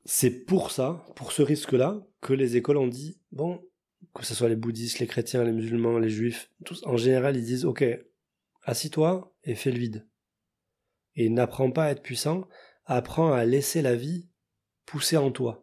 c'est pour ça, pour ce risque-là, que les écoles ont dit, bon, que ce soit les bouddhistes, les chrétiens, les musulmans, les juifs, tous, en général, ils disent, ok, assis-toi et fais le vide. Et n'apprends pas à être puissant, apprends à laisser la vie pousser en toi.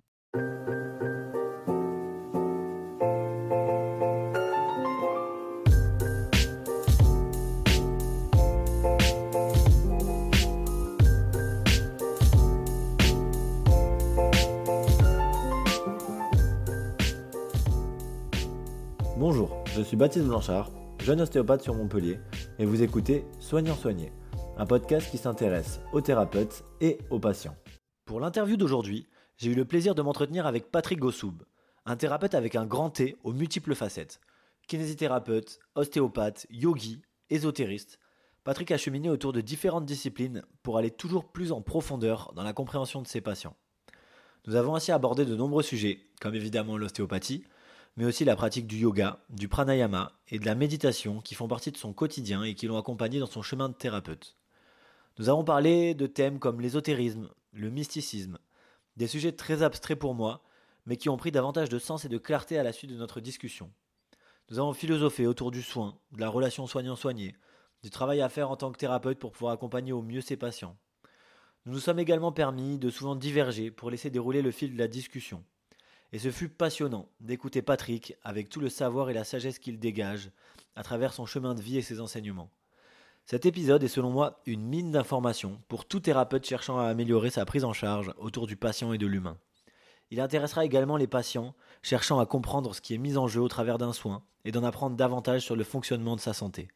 Bonjour, je suis Baptiste Blanchard, jeune ostéopathe sur Montpellier, et vous écoutez Soignant Soigné, un podcast qui s'intéresse aux thérapeutes et aux patients. Pour l'interview d'aujourd'hui, j'ai eu le plaisir de m'entretenir avec Patrick Gossoub, un thérapeute avec un grand T aux multiples facettes. Kinésithérapeute, ostéopathe, yogi, ésotériste, Patrick a cheminé autour de différentes disciplines pour aller toujours plus en profondeur dans la compréhension de ses patients. Nous avons ainsi abordé de nombreux sujets, comme évidemment l'ostéopathie, mais aussi la pratique du yoga, du pranayama et de la méditation qui font partie de son quotidien et qui l'ont accompagné dans son chemin de thérapeute. Nous avons parlé de thèmes comme l'ésotérisme, le mysticisme, des sujets très abstraits pour moi, mais qui ont pris davantage de sens et de clarté à la suite de notre discussion. Nous avons philosophé autour du soin, de la relation soignant-soigné, du travail à faire en tant que thérapeute pour pouvoir accompagner au mieux ses patients. Nous nous sommes également permis de souvent diverger pour laisser dérouler le fil de la discussion. Et ce fut passionnant d'écouter Patrick avec tout le savoir et la sagesse qu'il dégage à travers son chemin de vie et ses enseignements. Cet épisode est selon moi une mine d'informations pour tout thérapeute cherchant à améliorer sa prise en charge autour du patient et de l'humain. Il intéressera également les patients cherchant à comprendre ce qui est mis en jeu au travers d'un soin et d'en apprendre davantage sur le fonctionnement de sa santé.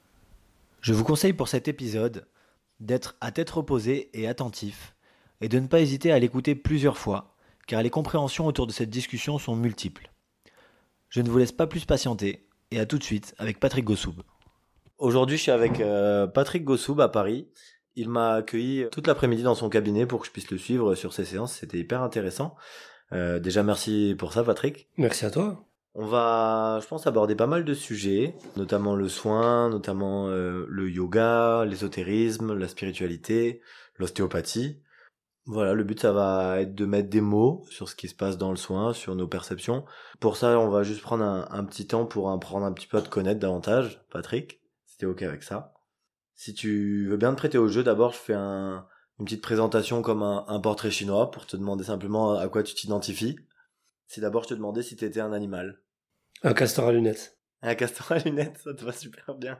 Je vous conseille pour cet épisode d'être à tête reposée et attentif et de ne pas hésiter à l'écouter plusieurs fois car les compréhensions autour de cette discussion sont multiples. Je ne vous laisse pas plus patienter, et à tout de suite avec Patrick Gossoub. Aujourd'hui, je suis avec Patrick Gossoub à Paris. Il m'a accueilli toute l'après-midi dans son cabinet pour que je puisse le suivre sur ses séances. C'était hyper intéressant. Déjà, merci pour ça, Patrick. Merci à toi. On va, je pense, aborder pas mal de sujets, notamment le soin, notamment le yoga, l'ésotérisme, la spiritualité, l'ostéopathie. Voilà, le but, ça va être de mettre des mots sur ce qui se passe dans le soin, sur nos perceptions. Pour ça, on va juste prendre un petit temps pour apprendre un petit peu à te connaître davantage, Patrick, si t'es OK avec ça. Si tu veux bien te prêter au jeu, d'abord, je fais une petite présentation comme un portrait chinois pour te demander simplement à quoi tu t'identifies. Si d'abord, je te demandais si t'étais un animal. Un castor à lunettes. Un castor à lunettes, ça te va super bien.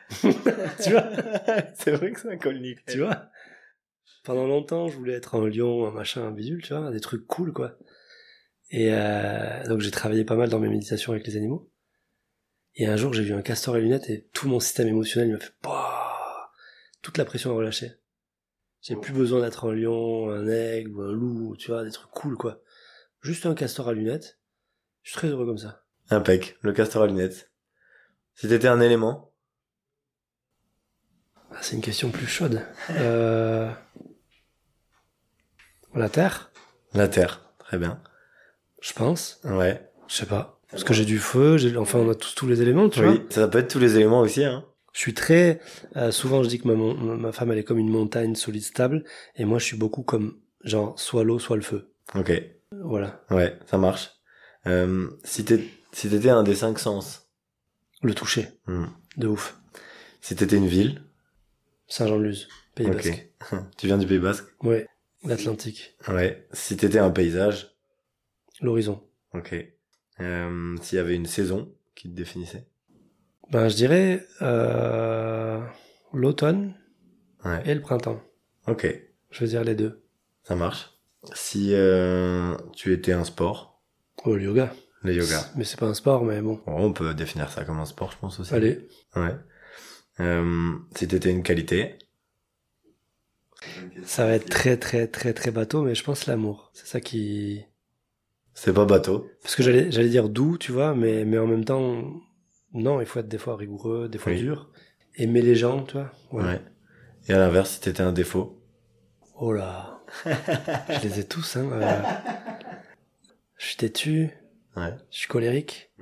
Tu vois? C'est vrai que c'est un col nickel. Tu vois? Pendant longtemps, je voulais être un lion, un machin, un bidule, tu vois, des trucs cool, quoi. Et donc j'ai travaillé pas mal dans mes méditations avec les animaux. Et un jour, j'ai vu un castor à lunettes et tout mon système émotionnel il m'a fait bah, toute la pression a relâché. J'ai plus besoin d'être un lion, un aigle ou un loup, tu vois, des trucs cool, quoi. Juste un castor à lunettes. Je suis très heureux comme ça. Impec, le castor à lunettes. Si t'étais un élément? Ah, c'est une question plus chaude. La Terre? La Terre, très bien. Je pense. Ouais. Je sais pas. Parce que j'ai du feu, enfin on a tous les éléments, tu vois. Oui, ça peut être tous les éléments aussi, hein. Je suis très... souvent je dis que ma femme elle est comme une montagne solide stable, et moi je suis beaucoup comme genre soit l'eau, soit le feu. Ok. Voilà. Ouais, ça marche. Si t'étais un des 5 sens? Le toucher. De ouf. Si t'étais une ville? Saint-Jean-de-Luz, Pays Basque. Tu viens du Pays Basque? Ouais, l'Atlantique. Ouais. Si t'étais un paysage? L'horizon. Ok. S'il y avait une saison qui te définissait? Ben je dirais l'automne et le printemps. Ok. Je veux dire les deux. Ça marche. Si tu étais un sport? Oh, le yoga. Le yoga. Mais c'est pas un sport, mais bon. On peut définir ça comme un sport, je pense aussi. Allez. Ouais. Si t'étais une qualité? Ça va être très très très très bateau, mais je pense l'amour. C'est ça qui... C'est pas bateau. Parce que j'allais dire doux, tu vois, mais en même temps, non, il faut être des fois rigoureux, des fois dur. Aimer les gens, tu vois. Ouais. Et à l'inverse, si t'étais un défaut? Oh là. Je les ai tous, hein. Je suis têtu. Ouais. Je suis colérique.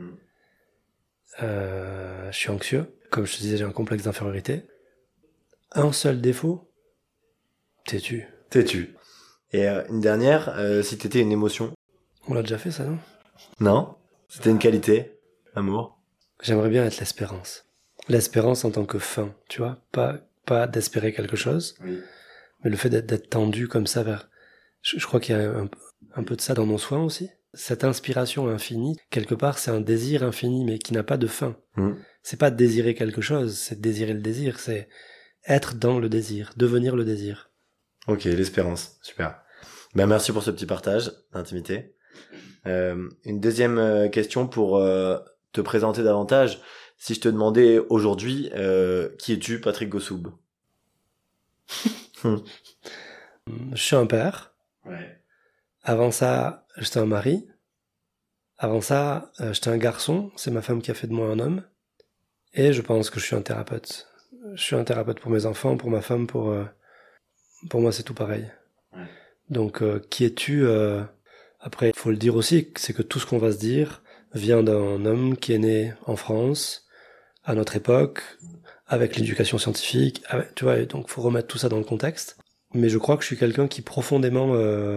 Je suis anxieux. Comme je te disais, j'ai un complexe d'infériorité. Un seul défaut. Têtu. Et une dernière, si t'étais une émotion. On l'a déjà fait, ça, non? Non? C'était une qualité? Amour? J'aimerais bien être l'espérance. L'espérance en tant que fin, tu vois? Pas d'espérer quelque chose, Oui. mais le fait d'être tendu comme ça vers... Je crois qu'il y a un peu de ça dans mon soin aussi. Cette inspiration infinie, quelque part, c'est un désir infini, mais qui n'a pas de fin. C'est pas désirer quelque chose, c'est désirer le désir, c'est être dans le désir, devenir le désir. Ok, l'espérance, super. Ben merci pour ce petit partage d'intimité. Une deuxième question pour te présenter davantage. Si je te demandais aujourd'hui, qui es-tu, Patrick Gossoub? Je suis un père. Ouais. Avant ça, j'étais un mari. Avant ça, j'étais un garçon. C'est ma femme qui a fait de moi un homme. Et je pense que je suis un thérapeute. Je suis un thérapeute pour mes enfants, pour ma femme, pour moi, c'est tout pareil. Ouais. Donc, qui es-tu Après, il faut le dire aussi, c'est que tout ce qu'on va se dire vient d'un homme qui est né en France, à notre époque, avec l'éducation scientifique, tu vois, donc faut remettre tout ça dans le contexte. Mais je crois que je suis quelqu'un qui profondément...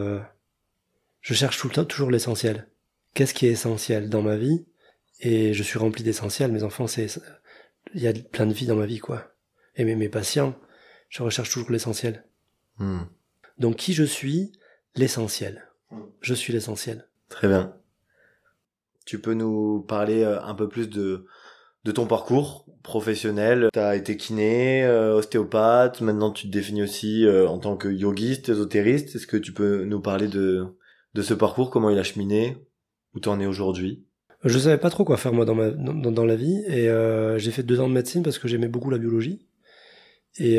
je cherche tout le temps toujours l'essentiel. Qu'est-ce qui est essentiel dans ma vie? Et je suis rempli d'essentiel. Mes enfants, il y a plein de vie dans ma vie, quoi. Et mes patients, je recherche toujours l'essentiel. Donc qui je suis? L'essentiel. Je suis l'essentiel. Très bien. Tu peux nous parler un peu plus de ton parcours professionnel? T'as été kiné, ostéopathe, maintenant tu te définis aussi en tant que yogiste, ésotériste. Est-ce que tu peux nous parler de ce parcours, comment il a cheminé, où t'en es aujourd'hui? Je savais pas trop quoi faire moi dans la vie et j'ai fait 2 ans de médecine parce que j'aimais beaucoup la biologie et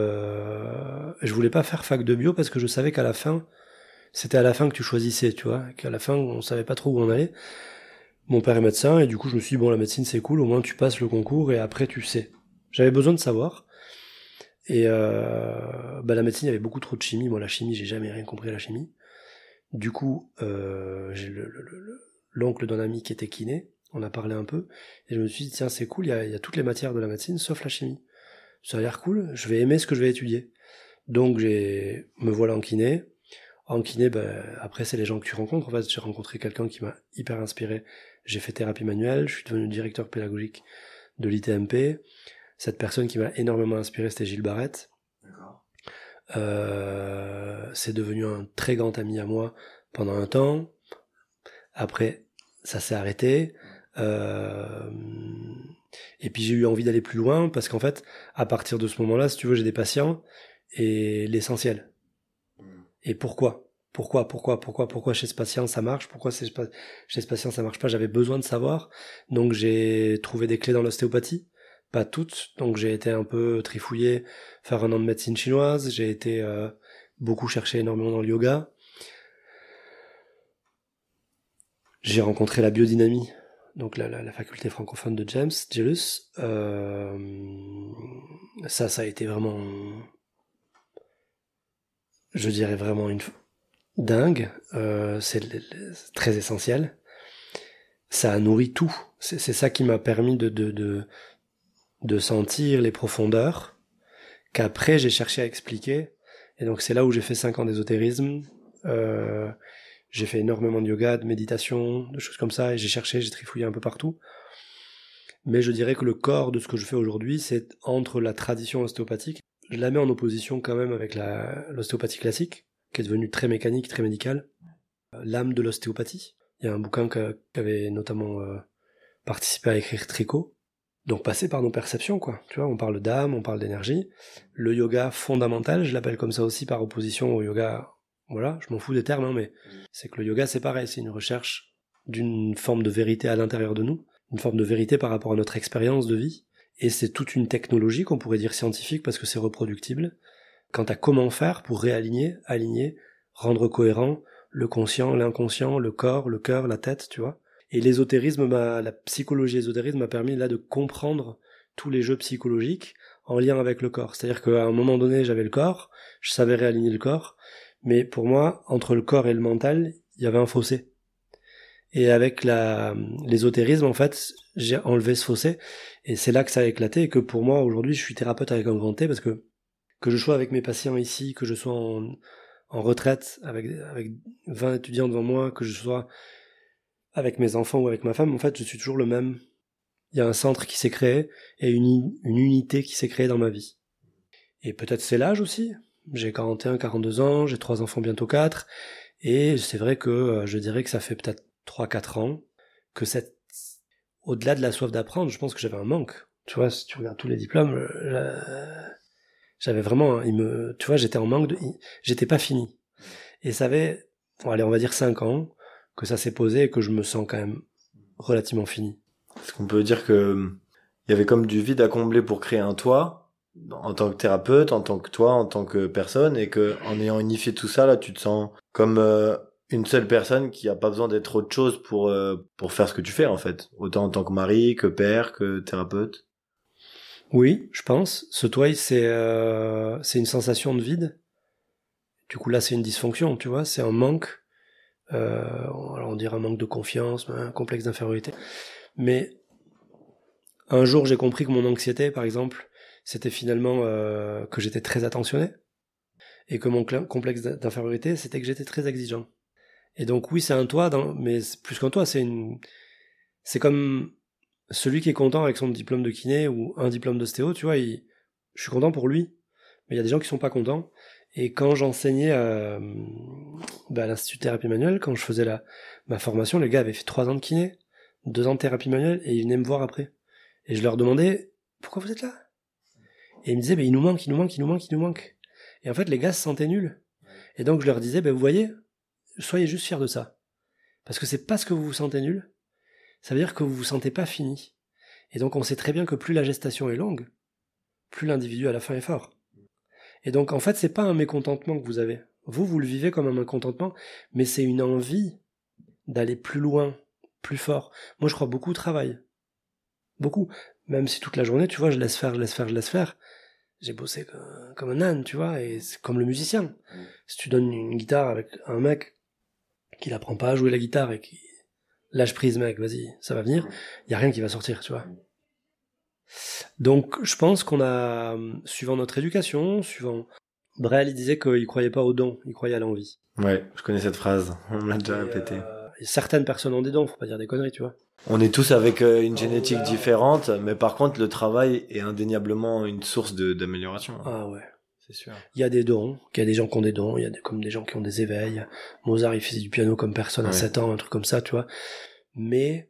je voulais pas faire fac de bio parce que je savais qu'à la fin c'était à la fin que tu choisissais, tu vois, qu'à la fin on savait pas trop où on allait. Mon père est médecin et du coup je me suis dit bon, la médecine c'est cool, au moins tu passes le concours et après tu sais. J'avais besoin de savoir et la médecine il y avait beaucoup trop de chimie. Moi la chimie j'ai jamais rien compris à la chimie. Du coup j'ai l'oncle d'un ami qui était kiné, on a parlé un peu, et je me suis dit, tiens, c'est cool, il y a toutes les matières de la médecine, sauf la chimie. Ça a l'air cool, je vais aimer ce que je vais étudier. Donc me voilà en kiné. En kiné, après c'est les gens que tu rencontres. En fait, j'ai rencontré quelqu'un qui m'a hyper inspiré. J'ai fait thérapie manuelle, je suis devenu directeur pédagogique de l'ITMP. Cette personne qui m'a énormément inspiré, c'était Gilles Barrette. D'accord. C'est devenu un très grand ami à moi pendant un temps. Après, ça s'est arrêté. Et puis j'ai eu envie d'aller plus loin parce qu'en fait, à partir de ce moment-là, si tu veux, j'ai des patients et l'essentiel. Et pourquoi chez ce patient ça marche? Pourquoi chez ce patient ça marche pas? J'avais besoin de savoir. Donc j'ai trouvé des clés dans l'ostéopathie. Pas toutes. Donc j'ai été un peu trifouillé, faire 1 an de médecine chinoise. J'ai été beaucoup chercher énormément dans le yoga. J'ai rencontré la biodynamie, donc la faculté francophone de James Gellus. Ça a été vraiment, je dirais vraiment dingue. C'est très essentiel. Ça a nourri tout. C'est ça qui m'a permis de sentir les profondeurs qu'après j'ai cherché à expliquer. Et donc c'est là où j'ai fait 5 ans d'ésotérisme. J'ai fait énormément de yoga, de méditation, de choses comme ça, et j'ai trifouillé un peu partout. Mais je dirais que le corps de ce que je fais aujourd'hui, c'est entre la tradition ostéopathique. Je la mets en opposition quand même avec l'ostéopathie classique, qui est devenue très mécanique, très médicale. L'âme de l'ostéopathie. Il y a un bouquin qu'avait notamment participé à écrire Tricot. Donc passer par nos perceptions, quoi. Tu vois, on parle d'âme, on parle d'énergie. Le yoga fondamental, je l'appelle comme ça aussi par opposition au yoga... Voilà, je m'en fous des termes, hein, mais c'est que le yoga, c'est pareil, c'est une recherche d'une forme de vérité à l'intérieur de nous, une forme de vérité par rapport à notre expérience de vie, et c'est toute une technologie qu'on pourrait dire scientifique parce que c'est reproductible, quant à comment faire pour aligner, rendre cohérent le conscient, l'inconscient, le corps, le cœur, la tête, tu vois. Et la psychologie ésotérisme m'a permis là de comprendre tous les jeux psychologiques en lien avec le corps. C'est-à-dire qu'à un moment donné, j'avais le corps, je savais réaligner le corps, mais pour moi, entre le corps et le mental, il y avait un fossé. Et avec l'ésotérisme, en fait, j'ai enlevé ce fossé, et c'est là que ça a éclaté, et que pour moi, aujourd'hui, je suis thérapeute avec un grand T, parce que je sois avec mes patients ici, que je sois en retraite avec 20 étudiants devant moi, que je sois avec mes enfants ou avec ma femme, en fait, je suis toujours le même. Il y a un centre qui s'est créé et une unité qui s'est créée dans ma vie. Et peut-être c'est l'âge aussi. J'ai 41, 42 ans, j'ai 3 enfants, bientôt 4. Et c'est vrai que je dirais que ça fait peut-être 3-4 ans que au-delà de la soif d'apprendre, je pense que j'avais un manque. Tu vois, si tu regardes tous les diplômes, j'avais vraiment, tu vois, j'étais en manque j'étais pas fini. Et ça fait, bon, allez, on va dire 5 ans que ça s'est posé et que je me sens quand même relativement fini. Est-ce qu'on peut dire que il y avait comme du vide à combler pour créer un toi, en tant que thérapeute, en tant que toi, en tant que personne, et que en ayant unifié tout ça, là, tu te sens comme une seule personne qui a pas besoin d'être autre chose pour faire ce que tu fais, en fait. Autant en tant que mari, que père, que thérapeute. Oui, je pense. Ce toi, c'est une sensation de vide. Du coup, là, c'est une dysfonction, tu vois, c'est un manque. Alors on dirait un manque de confiance, un complexe d'infériorité. Mais un jour, j'ai compris que mon anxiété, par exemple, c'était finalement que j'étais très attentionné. Et que mon complexe d'infériorité, c'était que j'étais très exigeant. Et donc oui, c'est un toi, mais plus qu'un toi, c'est comme celui qui est content avec son diplôme de kiné ou un diplôme d'ostéo, tu vois, je suis content pour lui. Mais il y a des gens qui sont pas contents. Et quand j'enseignais à l'Institut de thérapie manuelle, quand je faisais ma formation, les gars avaient fait 3 ans de kiné, 2 ans de thérapie manuelle, et ils venaient me voir après. Et je leur demandais, pourquoi vous êtes là? Et ils me disaient, il nous manque. Et en fait, les gars se sentaient nuls. Et donc, je leur disais, vous voyez, soyez juste fiers de ça. Parce que c'est parce que vous vous sentez nul, ça veut dire que vous vous sentez pas fini. Et donc, on sait très bien que plus la gestation est longue, plus l'individu à la fin est fort. Et donc, en fait, c'est pas un mécontentement que vous avez. Vous le vivez comme un mécontentement, mais c'est une envie d'aller plus loin, plus fort. Moi, je crois beaucoup au travail. Beaucoup. Même si toute la journée, tu vois, je laisse faire. J'ai bossé comme un âne, tu vois, et c'est comme le musicien. Si tu donnes une guitare avec un mec qui n'apprend pas à jouer la guitare et qui lâche prise, mec, vas-y, ça va venir, il y a rien qui va sortir, tu vois. Donc, je pense qu'on a, suivant notre éducation, Brel, il disait qu'il croyait pas aux dons, il croyait à l'envie. Ouais, je connais cette phrase, on me l'a déjà répété. Et certaines personnes ont des dons, faut pas dire des conneries, tu vois. On est tous avec une génétique différente, mais par contre, le travail est indéniablement une source d'amélioration. Ah ouais. C'est sûr. Il y a des dons, il y a des gens qui ont des dons, il y a comme des gens qui ont des éveils. Mozart, il faisait du piano comme personne à 7 ans, un truc comme ça, tu vois. Mais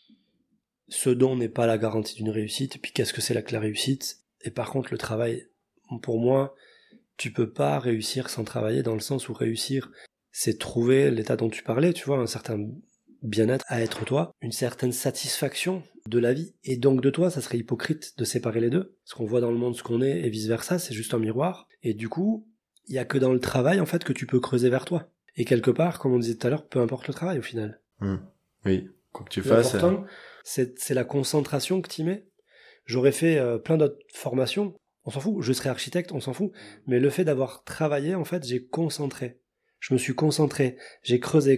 ce don n'est pas la garantie d'une réussite. Et puis qu'est-ce que c'est la réussite? Et par contre, le travail, pour moi, tu peux pas réussir sans travailler, dans le sens où réussir, c'est trouver l'état dont tu parlais, tu vois, un certain bien-être à être toi, une certaine satisfaction de la vie, et donc de toi. Ça serait hypocrite de séparer les deux, parce qu'on voit dans le monde ce qu'on est, et vice-versa, c'est juste un miroir, et du coup, il y a que dans le travail, en fait, que tu peux creuser vers toi. Et quelque part, comme on disait tout à l'heure, peu importe le travail, au final. Oui, quoi que tu fasses... L'important, c'est la concentration que tu y mets. J'aurais fait plein d'autres formations, on s'en fout, je serais architecte, on s'en fout, mais le fait d'avoir travaillé, en fait, j'ai concentré. Je me suis concentré, j'ai creusé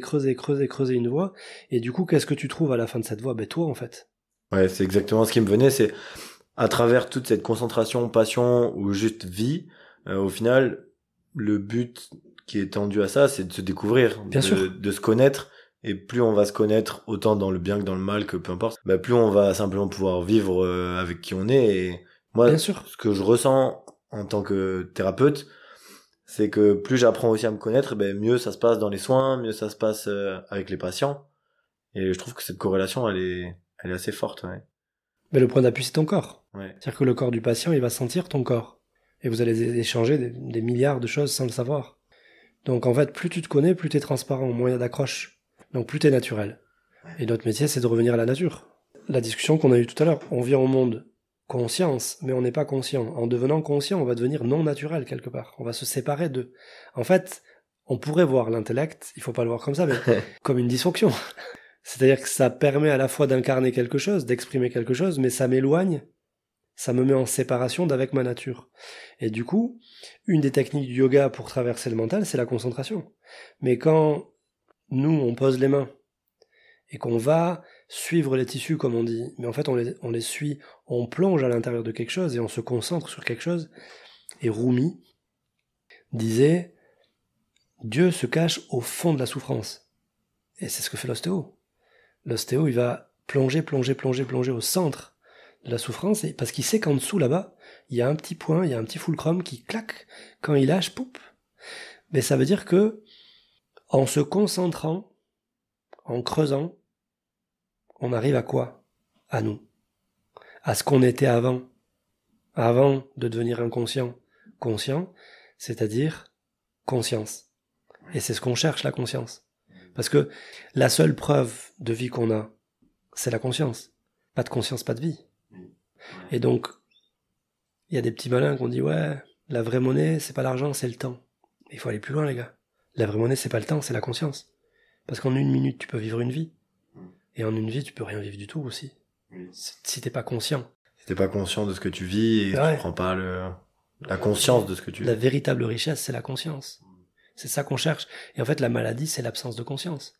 une voie, et du coup, qu'est-ce que tu trouves à la fin de cette voie? Toi, en fait. Ouais, c'est exactement ce qui me venait, c'est à travers toute cette concentration, passion ou juste vie, au final, le but qui est tendu à ça, c'est de se découvrir, de se connaître, et plus on va se connaître, autant dans le bien que dans le mal, que peu importe, plus on va simplement pouvoir vivre avec qui on est. Et moi, ce que je ressens en tant que thérapeute, c'est que plus j'apprends aussi à me connaître, mieux ça se passe dans les soins, mieux ça se passe avec les patients. Et je trouve que cette corrélation, elle est assez forte. Ouais. Mais le point d'appui, c'est ton corps. Ouais. C'est-à-dire que le corps du patient, il va sentir ton corps. Et vous allez échanger des milliards de choses sans le savoir. Donc en fait, plus tu te connais, plus tu es transparent, moins il y a d'accroche. Donc plus tu es naturel. Et notre métier, c'est de revenir à la nature. La discussion qu'on a eue tout à l'heure, on vient au monde conscience, mais on n'est pas conscient. En devenant conscient, on va devenir non naturel quelque part. On va se séparer d'eux. En fait, on pourrait voir l'intellect, il faut pas le voir comme ça, mais comme une dysfonction. C'est-à-dire que ça permet à la fois d'incarner quelque chose, d'exprimer quelque chose, mais ça m'éloigne, ça me met en séparation d'avec ma nature. Et du coup, une des techniques du yoga pour traverser le mental, c'est la concentration. Mais quand nous, on pose les mains, et qu'on va suivre les tissus, comme on dit, mais en fait, on les suit, on plonge à l'intérieur de quelque chose, et on se concentre sur quelque chose. Et Rumi disait, Dieu se cache au fond de la souffrance. Et c'est ce que fait l'ostéo. L'ostéo, il va plonger au centre de la souffrance, parce qu'il sait qu'en dessous, là-bas, il y a un petit point, il y a un petit fulcrum qui claque, quand il lâche, poup. Mais ça veut dire que, en se concentrant, en creusant, on arrive à quoi? À nous. À ce qu'on était avant. Avant de devenir inconscient. Conscient, c'est-à-dire conscience. Et c'est ce qu'on cherche, la conscience. Parce que la seule preuve de vie qu'on a, c'est la conscience. Pas de conscience, pas de vie. Et donc, il y a des petits malins qui ont dit, ouais, la vraie monnaie, c'est pas l'argent, c'est le temps. Il faut aller plus loin, les gars. La vraie monnaie, c'est pas le temps, c'est la conscience. Parce qu'en 1 minute, tu peux vivre une vie. Et en 1 vie, tu peux rien vivre du tout aussi. Si t'es pas conscient. Si t'es pas conscient de ce que tu vis et tu prends pas la conscience de ce que tu vis. La véritable richesse, c'est la conscience. C'est ça qu'on cherche. Et en fait, la maladie, c'est l'absence de conscience.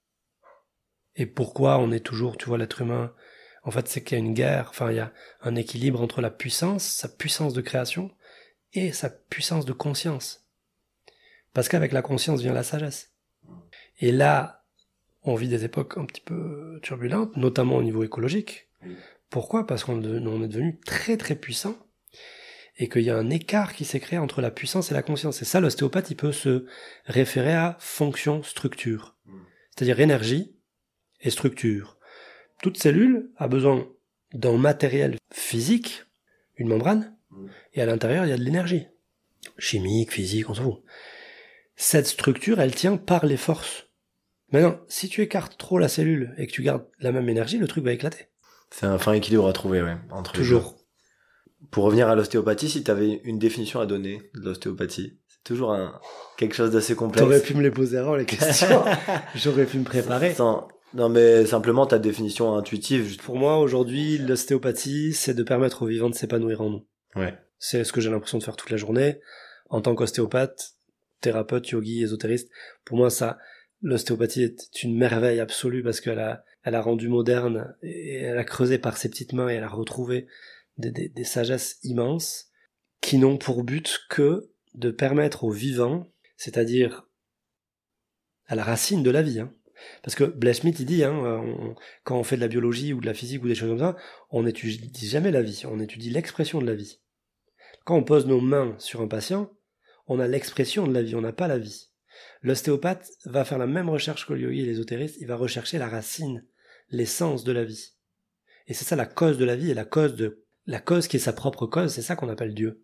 Et pourquoi on est toujours, tu vois, l'être humain, en fait, c'est qu'il y a une guerre, enfin, il y a un équilibre entre la puissance, sa puissance de création, et sa puissance de conscience. Parce qu'avec la conscience vient la sagesse. Et là, on vit des époques un petit peu turbulentes, notamment au niveau écologique. Pourquoi? Parce qu'on est devenu très très puissant, et qu'il y a un écart qui s'est créé entre la puissance et la conscience. Et ça, l'ostéopathe, il peut se référer à fonction-structure. C'est-à-dire énergie et structure. Toute cellule a besoin d'un matériel physique, une membrane, et à l'intérieur, il y a de l'énergie. Chimique, physique, on s'en fout. Cette structure, elle tient par les forces. Maintenant, si tu écartes trop la cellule et que tu gardes la même énergie, le truc va éclater. C'est un fin équilibre à trouver, ouais, entre toujours. Les deux. Pour revenir à l'ostéopathie, si tu avais une définition à donner de l'ostéopathie, c'est toujours quelque chose d'assez complexe. T'aurais pu me les poser avant, les questions. J'aurais pu me préparer. Non, mais simplement ta définition intuitive. Pour moi, aujourd'hui, l'ostéopathie, c'est de permettre aux vivants de s'épanouir en nous. Ouais. C'est ce que j'ai l'impression de faire toute la journée. En tant qu'ostéopathe, thérapeute, yogi, ésotériste, pour moi, l'ostéopathie est une merveille absolue parce qu'elle a rendu moderne et elle a creusé par ses petites mains et elle a retrouvé des sagesses immenses qui n'ont pour but que de permettre aux vivants, c'est-à-dire à la racine de la vie, parce que Blaise Smith, il dit, quand on fait de la biologie ou de la physique ou des choses comme ça, on n'étudie jamais la vie, on étudie l'expression de la vie. Quand on pose nos mains sur un patient, on a l'expression de la vie, on n'a pas la vie. L'ostéopathe va faire la même recherche que le yogi et l'ésotériste, il va rechercher la racine, l'essence de la vie. Et c'est ça la cause de la vie, et la cause qui est sa propre cause, c'est ça qu'on appelle Dieu,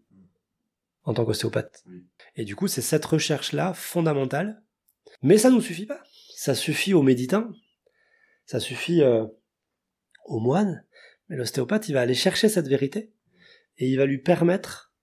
en tant qu'ostéopathe. Oui. Et du coup, c'est cette recherche-là, fondamentale, mais ça nous suffit pas. Ça suffit aux méditants, ça suffit aux moines, mais l'ostéopathe, il va aller chercher cette vérité, et il va lui permettre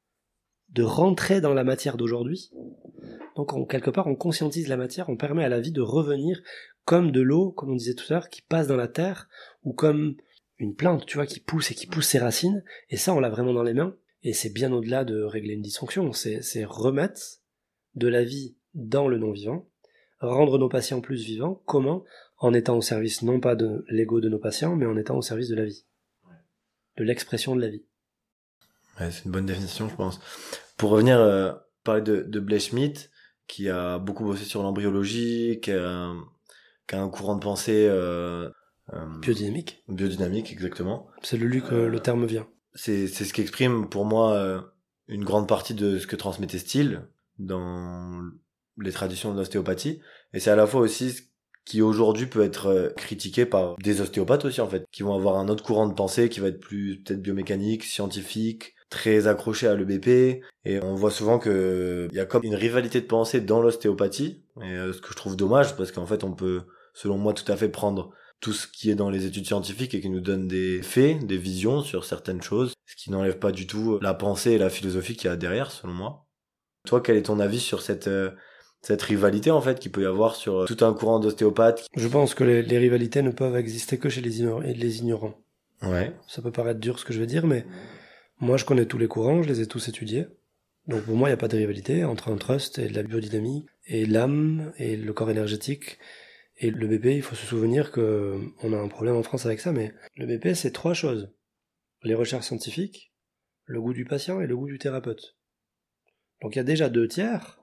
de rentrer dans la matière d'aujourd'hui. Donc, quelque part, on conscientise la matière, on permet à la vie de revenir comme de l'eau, comme on disait tout à l'heure, qui passe dans la terre, ou comme une plante, tu vois, qui pousse ses racines, et ça, on l'a vraiment dans les mains, et c'est bien au-delà de régler une dysfonction, c'est remettre de la vie dans le non-vivant, rendre nos patients plus vivants, comment? En étant au service non pas de l'ego de nos patients, mais en étant au service de la vie, de l'expression de la vie. Ouais, c'est une bonne définition, je pense. Pour revenir, parler de Blaise Smith, qui a beaucoup bossé sur l'embryologie, qui a un courant de pensée biodynamique. Biodynamique, exactement. C'est de lui que le terme vient. C'est ce qui exprime pour moi une grande partie de ce que transmettait Steele dans les traditions de l'ostéopathie. Et c'est à la fois aussi ce qui aujourd'hui peut être critiqué par des ostéopathes aussi, en fait, qui vont avoir un autre courant de pensée qui va être plus peut-être biomécanique, scientifique, très accroché à l'EBP, et on voit souvent que il y a comme une rivalité de pensée dans l'ostéopathie, et ce que je trouve dommage, parce qu'en fait on peut, selon moi, tout à fait prendre tout ce qui est dans les études scientifiques et qui nous donne des faits, des visions sur certaines choses, ce qui n'enlève pas du tout la pensée et la philosophie qu'il y a derrière, selon moi. Toi, quel est ton avis sur cette rivalité, en fait, qu'il peut y avoir sur tout un courant d'ostéopathes? Je pense que les rivalités ne peuvent exister que chez les ignorants. Ouais. Ça peut paraître dur ce que je vais dire, mais moi je connais tous les courants, je les ai tous étudiés. Donc pour moi, il n'y a pas de rivalité entre un trust et de la biodynamie, et l'âme, et le corps énergétique, et le BP. Il faut se souvenir que on a un problème en France avec ça, mais le BP, c'est 3 choses. Les recherches scientifiques, le goût du patient et le goût du thérapeute. Donc il y a déjà 2 tiers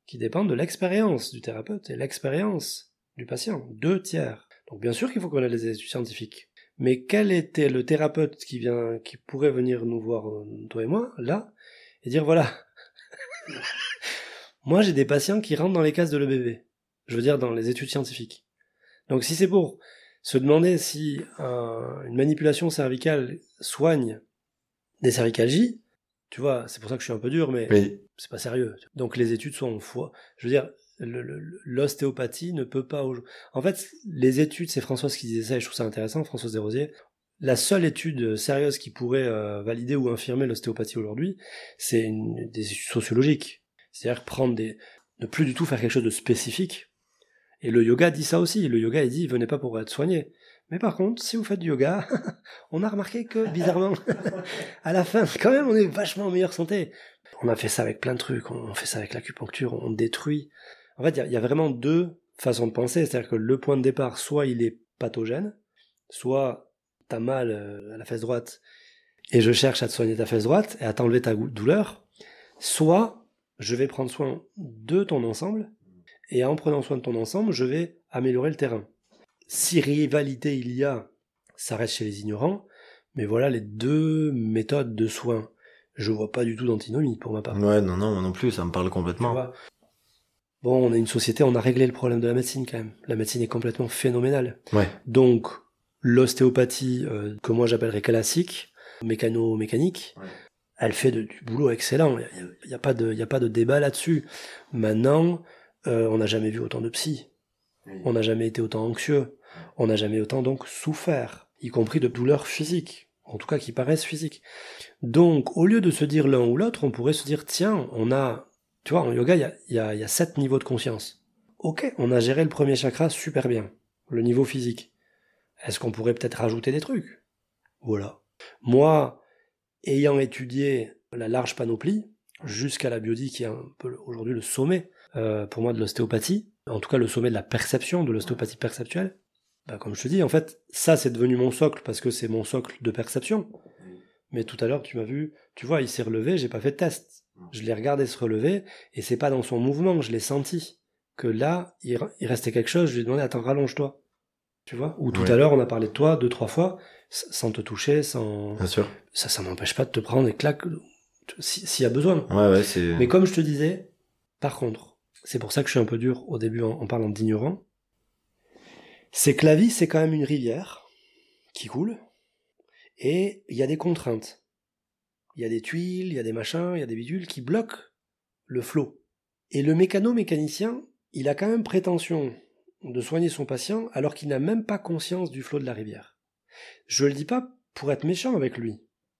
qui dépendent de l'expérience du thérapeute et l'expérience du patient. 2 tiers. Donc bien sûr qu'il faut connaître les études scientifiques. Mais quel était le thérapeute qui pourrait venir nous voir, toi et moi, là, et dire voilà, moi j'ai des patients qui rentrent dans les cases de l'EBV. Je veux dire dans les études scientifiques. Donc si c'est pour se demander si une manipulation cervicale soigne des cervicalgies, tu vois, c'est pour ça que je suis un peu dur, mais c'est pas sérieux. Donc les études sont en foi. Je veux dire, l'ostéopathie ne peut pas... En fait, les études, c'est Françoise qui disait ça, et je trouve ça intéressant, Françoise Desrosiers. La seule étude sérieuse qui pourrait valider ou infirmer l'ostéopathie aujourd'hui, c'est des études sociologiques. C'est-à-dire ne plus du tout faire quelque chose de spécifique. Et le yoga dit ça aussi. Le yoga, il dit, venez pas pour être soigné. Mais par contre, si vous faites du yoga, on a remarqué que, bizarrement, à la fin, quand même, on est vachement en meilleure santé. On a fait ça avec plein de trucs. On fait ça avec l'acupuncture, on détruit. En fait, il y a vraiment 2 façons de penser. C'est-à-dire que le point de départ, soit il est pathogène, soit t'as mal à la fesse droite et je cherche à te soigner ta fesse droite et à t'enlever ta douleur, soit je vais prendre soin de ton ensemble et en prenant soin de ton ensemble, je vais améliorer le terrain. Si rivalité il y a, ça reste chez les ignorants, mais voilà les 2 méthodes de soins. Je vois pas du tout d'antinomie pour ma part. Ouais, non, moi non plus, ça me parle complètement. Bon, on est une société, on a réglé le problème de la médecine quand même. La médecine est complètement phénoménale. Ouais. Donc, l'ostéopathie, que moi j'appellerais classique, mécanique, elle fait du boulot excellent. Il y a pas de débat là-dessus. Maintenant, on n'a jamais vu autant de psy. On n'a jamais été autant anxieux. On n'a jamais autant donc souffert, y compris de douleurs physiques. En tout cas, qui paraissent physiques. Donc, au lieu de se dire l'un ou l'autre, on pourrait se dire, tiens, tu vois, en yoga, il y a 7 niveaux de conscience. Ok, on a géré le premier chakra super bien. Le niveau physique. Est-ce qu'on pourrait peut-être rajouter des trucs? Voilà. Moi, ayant étudié la large panoplie, jusqu'à la biodie, qui est un peu aujourd'hui le sommet, pour moi, de l'ostéopathie, en tout cas le sommet de la perception, de l'ostéopathie perceptuelle, comme je te dis, en fait, ça c'est devenu mon socle, parce que c'est mon socle de perception. Mais tout à l'heure, tu m'as vu, tu vois, il s'est relevé, j'ai pas fait de test. Je l'ai regardé se relever, et c'est pas dans son mouvement, je l'ai senti. Que là, il restait quelque chose, je lui ai demandé, attends, rallonge-toi. Tu vois? Ou tout à l'heure, on a parlé de toi 2-3 fois, sans te toucher, sans... Bien sûr. Ça m'empêche pas de te prendre des claques, s'il y a besoin. Ouais, c'est... Mais comme je te disais, par contre, c'est pour ça que je suis un peu dur au début en parlant d'ignorant, c'est que la vie, c'est quand même une rivière qui coule, et il y a des contraintes. Il y a des tuiles, il y a des machins, il y a des bidules qui bloquent le flot. Et le mécano-mécanicien, il a quand même prétention de soigner son patient alors qu'il n'a même pas conscience du flot de la rivière. Je le dis pas pour être méchant avec lui.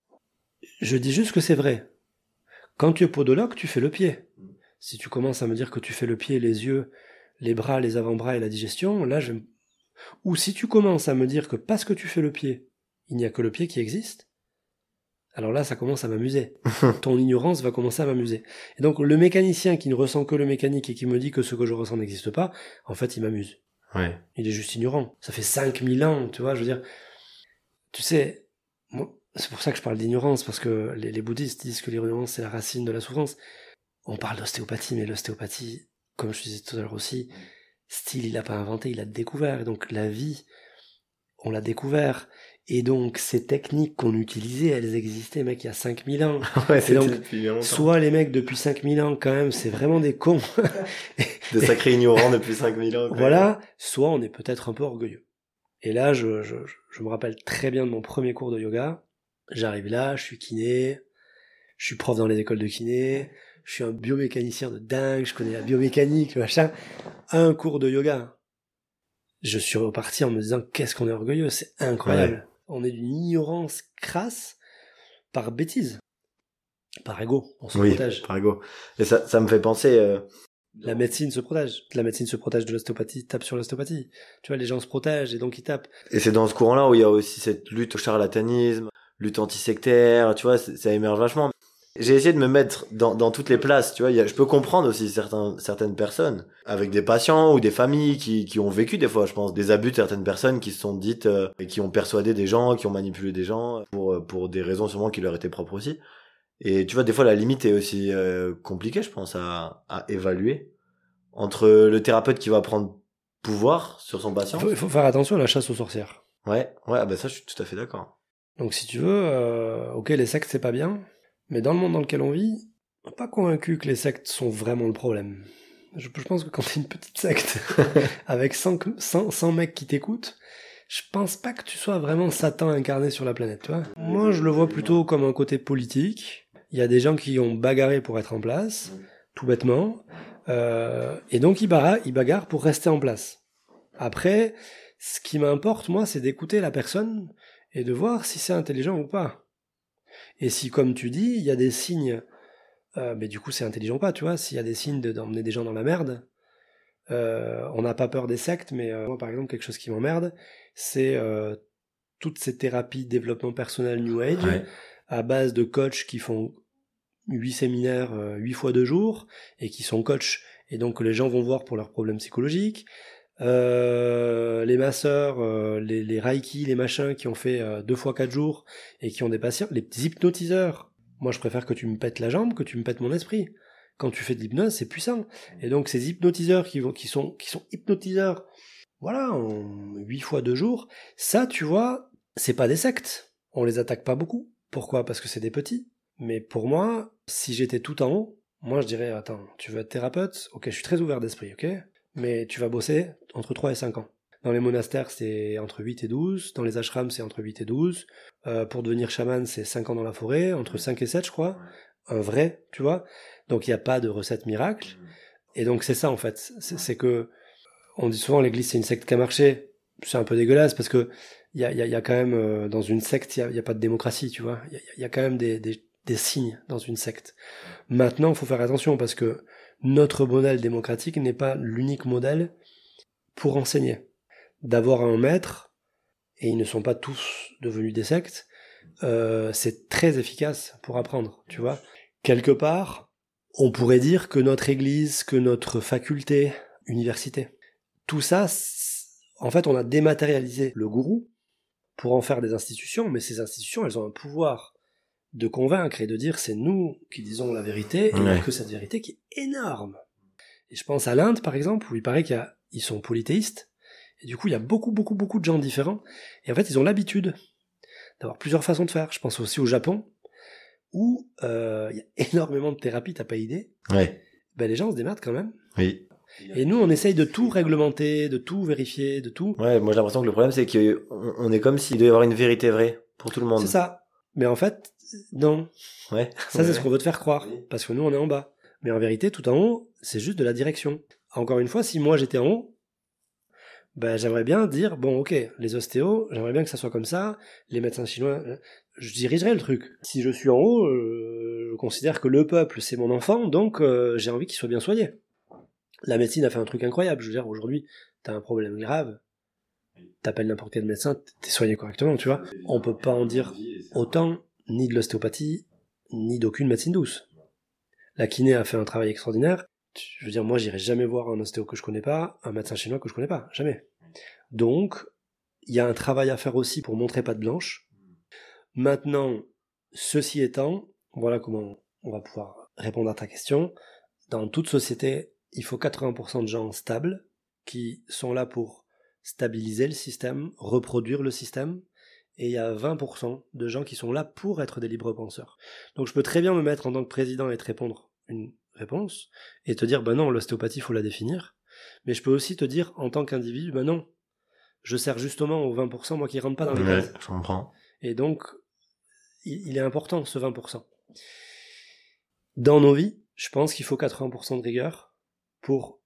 Je dis juste que c'est vrai. Quand tu es podologue, tu fais le pied. Si tu commences à me dire que tu fais le pied, les yeux, les bras, les avant-bras et la digestion, là Ou si tu commences à me dire que parce que tu fais le pied, il n'y a que le pied qui existe, alors là, ça commence à m'amuser. Ton ignorance va commencer à m'amuser. Et donc, le mécanicien qui ne ressent que le mécanique et qui me dit que ce que je ressens n'existe pas, en fait, il m'amuse. Ouais. Il est juste ignorant. Ça fait 5000 ans, tu vois, je veux dire. Tu sais, moi, c'est pour ça que je parle d'ignorance, parce que les bouddhistes disent que l'ignorance, c'est la racine de la souffrance. On parle d'ostéopathie, mais l'ostéopathie, comme je te disais tout à l'heure aussi, style, il l'a pas inventé, il l'a découvert. Et donc, la vie, on l'a découvert. Et donc, ces techniques qu'on utilisait, elles existaient, mec, il y a 5000 ans. Ouais, c'est donc, depuis longtemps. Soit les mecs, depuis 5000 ans, quand même, c'est vraiment des cons. Des sacrés ignorants depuis 5000 ans. Voilà. Soit on est peut-être un peu orgueilleux. Et là, je me rappelle très bien de mon premier cours de yoga. J'arrive là, je suis kiné, je suis prof dans les écoles de kiné, je suis un biomécanicien de dingue, je connais la biomécanique, machin. Un cours de yoga. Je suis reparti en me disant, qu'est-ce qu'on est orgueilleux, c'est incroyable. Ouais. On est d'une ignorance crasse par bêtise. Par ego, on se protège. Par ego. Et ça me fait penser... La médecine se protège. La médecine se protège de l'ostéopathie, tape sur l'ostéopathie. Tu vois, les gens se protègent et donc ils tapent. Et c'est dans ce courant-là où il y a aussi cette lutte au charlatanisme, lutte antisectaire, tu vois, ça émerge vachement. J'ai essayé de me mettre dans toutes les places, tu vois. Je peux comprendre aussi certaines personnes, avec des patients ou des familles qui ont vécu des fois, je pense, des abus de certaines personnes qui se sont dites, et qui ont persuadé des gens, qui ont manipulé des gens pour des raisons sûrement qui leur étaient propres aussi. Et tu vois, des fois la limite est aussi compliquée, je pense, à évaluer. entre le thérapeute qui va prendre pouvoir sur son patient. Il faut faire attention à la chasse aux sorcières. Ouais, bah ça, je suis tout à fait d'accord. Donc si tu veux, ok, les sectes c'est pas bien, mais dans le monde dans lequel on vit, on n'est pas convaincu que les sectes sont vraiment le problème. Je pense que quand t'es une petite secte avec 100 mecs qui t'écoutent, je pense pas que tu sois vraiment Satan incarné sur la planète, tu vois. Moi, je le vois plutôt comme un côté politique. Il y a des gens qui ont bagarré pour être en place, tout bêtement, et donc ils bagarrent pour rester en place. Après, ce qui m'importe, moi, c'est d'écouter la personne et de voir si c'est intelligent ou pas. Et si, comme tu dis, il y a des signes, mais du coup c'est intelligent ou pas, tu vois, s'il y a des signes d'emmener des gens dans la merde, on n'a pas peur des sectes, mais moi par exemple, quelque chose qui m'emmerde, c'est toutes ces thérapies développement personnel New Age, à base de coachs qui font 8 séminaires 8 fois 2 jours, et qui sont coachs, et donc que les gens vont voir pour leurs problèmes psychologiques, les masseurs, les reiki, les machins qui ont fait 2 fois 4 jours et qui ont des patients, les hypnotiseurs. Moi, je préfère que tu me pètes la jambe que tu me pètes mon esprit. Quand tu fais de l'hypnose, c'est puissant. Et donc, ces hypnotiseurs qui sont hypnotiseurs, voilà, en 8 fois 2 jours, ça, tu vois, c'est pas des sectes. On les attaque pas beaucoup. Pourquoi ? Parce que c'est des petits. Mais pour moi, si j'étais tout en haut, moi, je dirais, attends, tu veux être thérapeute ? Ok, je suis très ouvert d'esprit, ok ? Mais tu vas bosser entre 3 et 5 ans. Dans les monastères, c'est entre 8 et 12. Dans les ashrams, c'est entre 8 et 12. Pour devenir chaman, c'est 5 ans dans la forêt, entre 5 et 7, je crois. Un vrai, tu vois. Donc, il n'y a pas de recette miracle. Et donc, c'est ça, en fait. C'est que, on dit souvent, l'église, c'est une secte qui a marché. C'est un peu dégueulasse, parce que il y a quand même, dans une secte, il y a pas de démocratie, tu vois. Il y a quand même des signes dans une secte. Maintenant, il faut faire attention, parce que notre modèle démocratique n'est pas l'unique modèle pour enseigner. D'avoir un maître, et ils ne sont pas tous devenus des sectes, c'est très efficace pour apprendre, tu vois. Quelque part, on pourrait dire que notre église, que notre faculté, université, tout ça, en fait, on a dématérialisé le gourou pour en faire des institutions, mais ces institutions, elles ont un pouvoir de convaincre et de dire c'est nous qui disons la vérité, et il n'y a que cette vérité qui est énorme. Et je pense à l'Inde, par exemple, où il paraît qu'ils sont polythéistes, et du coup, il y a beaucoup de gens différents, et en fait, ils ont l'habitude d'avoir plusieurs façons de faire. Je pense aussi au Japon, où il y a énormément de thérapies, t'as pas idée. Ouais. Ben, les gens se démerdent quand même. Oui. Et nous, on essaye de tout réglementer, de tout vérifier, de tout. Ouais, moi j'ai l'impression que le problème, c'est qu'on est comme s'il devait y avoir une vérité vraie pour tout le monde. C'est ça. Mais en fait, non. Ouais. Ça, c'est ce qu'on veut te faire croire. Parce que nous, on est en bas. Mais en vérité, tout en haut, c'est juste de la direction. Encore une fois, si moi j'étais en haut, ben, j'aimerais bien dire, bon, ok, les ostéos, j'aimerais bien que ça soit comme ça, les médecins chinois, je dirigerais le truc. Si je suis en haut, je considère que le peuple, c'est mon enfant, donc j'ai envie qu'il soit bien soigné. La médecine a fait un truc incroyable, je veux dire, aujourd'hui, t'as un problème grave, t'appelles n'importe quel médecin, t'es soigné correctement, tu vois. On peut pas en dire autant, ni de l'ostéopathie, ni d'aucune médecine douce. La kiné a fait un travail extraordinaire. Je veux dire, moi, j'irai jamais voir un ostéo que je connais pas, un médecin chinois que je connais pas, jamais. Donc, il y a un travail à faire aussi pour montrer patte blanche. Maintenant, ceci étant, voilà comment on va pouvoir répondre à ta question. Dans toute société, il faut 80% de gens stables, qui sont là pour stabiliser le système, reproduire le système, et il y a 20% de gens qui sont là pour être des libres penseurs. Donc je peux très bien me mettre en tant que président et te répondre une réponse, et te dire, ben non, l'ostéopathie, faut la définir, mais je peux aussi te dire, en tant qu'individu, ben non, je sers justement aux 20%, moi qui rentre pas dans les cases. Je comprends. Et donc, il est important, ce 20%. Dans nos vies, je pense qu'il faut 80% de rigueur pour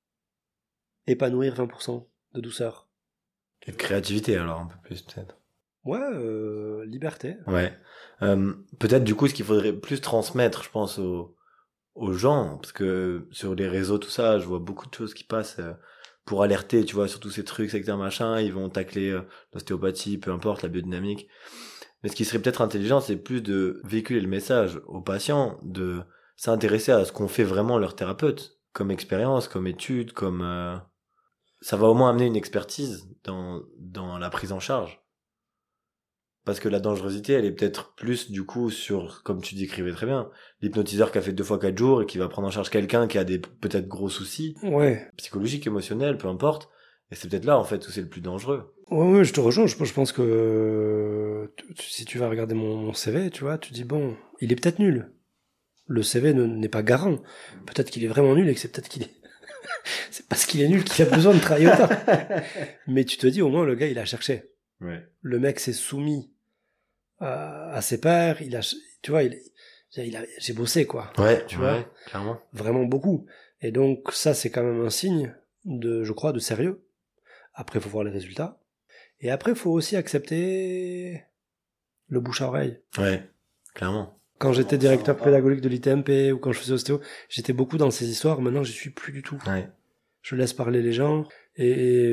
épanouir 20% de douceur. Et de créativité, alors, un peu plus, peut-être. Ouais, liberté. Ouais. Peut-être, du coup, ce qu'il faudrait plus transmettre, je pense, aux gens, parce que sur les réseaux, tout ça, je vois beaucoup de choses qui passent pour alerter, tu vois, sur tous ces trucs, secteurs machin, ils vont tacler l'ostéopathie, peu importe, la biodynamique. Mais ce qui serait peut-être intelligent, c'est plus de véhiculer le message aux patients, de s'intéresser à ce qu'on fait vraiment leur thérapeute, comme expérience, comme étude, comme... Ça va au moins amener une expertise dans la prise en charge. Parce que la dangerosité, elle est peut-être plus, du coup, sur, comme tu décrivais très bien, l'hypnotiseur qui a fait 2 fois 4 jours et qui va prendre en charge quelqu'un qui a des peut-être gros soucis. Ouais. Psychologiques, émotionnels, peu importe. Et c'est peut-être là, en fait, où c'est le plus dangereux. Ouais, je te rejoins. Je pense que si tu vas regarder mon CV, tu vois, tu dis bon, il est peut-être nul. Le CV n'est pas garant. Peut-être qu'il est vraiment nul et que c'est peut-être qu'il est... c'est parce qu'il est nul qu'il a besoin de travailler autant. Mais tu te dis, au moins, le gars, il a cherché. Ouais. Le mec s'est soumis à ses pairs. Tu vois, j'ai bossé, quoi. Ouais, tu vois, clairement. Vraiment beaucoup. Et donc, ça, c'est quand même un signe je crois, de sérieux. Après, il faut voir les résultats. Et après, il faut aussi accepter le bouche à oreille. Ouais, clairement. Quand j'étais directeur pédagogique de l'ITMP ou quand je faisais ostéo, j'étais beaucoup dans ces histoires. Maintenant, j'y suis plus du tout. Ouais. Je laisse parler les gens et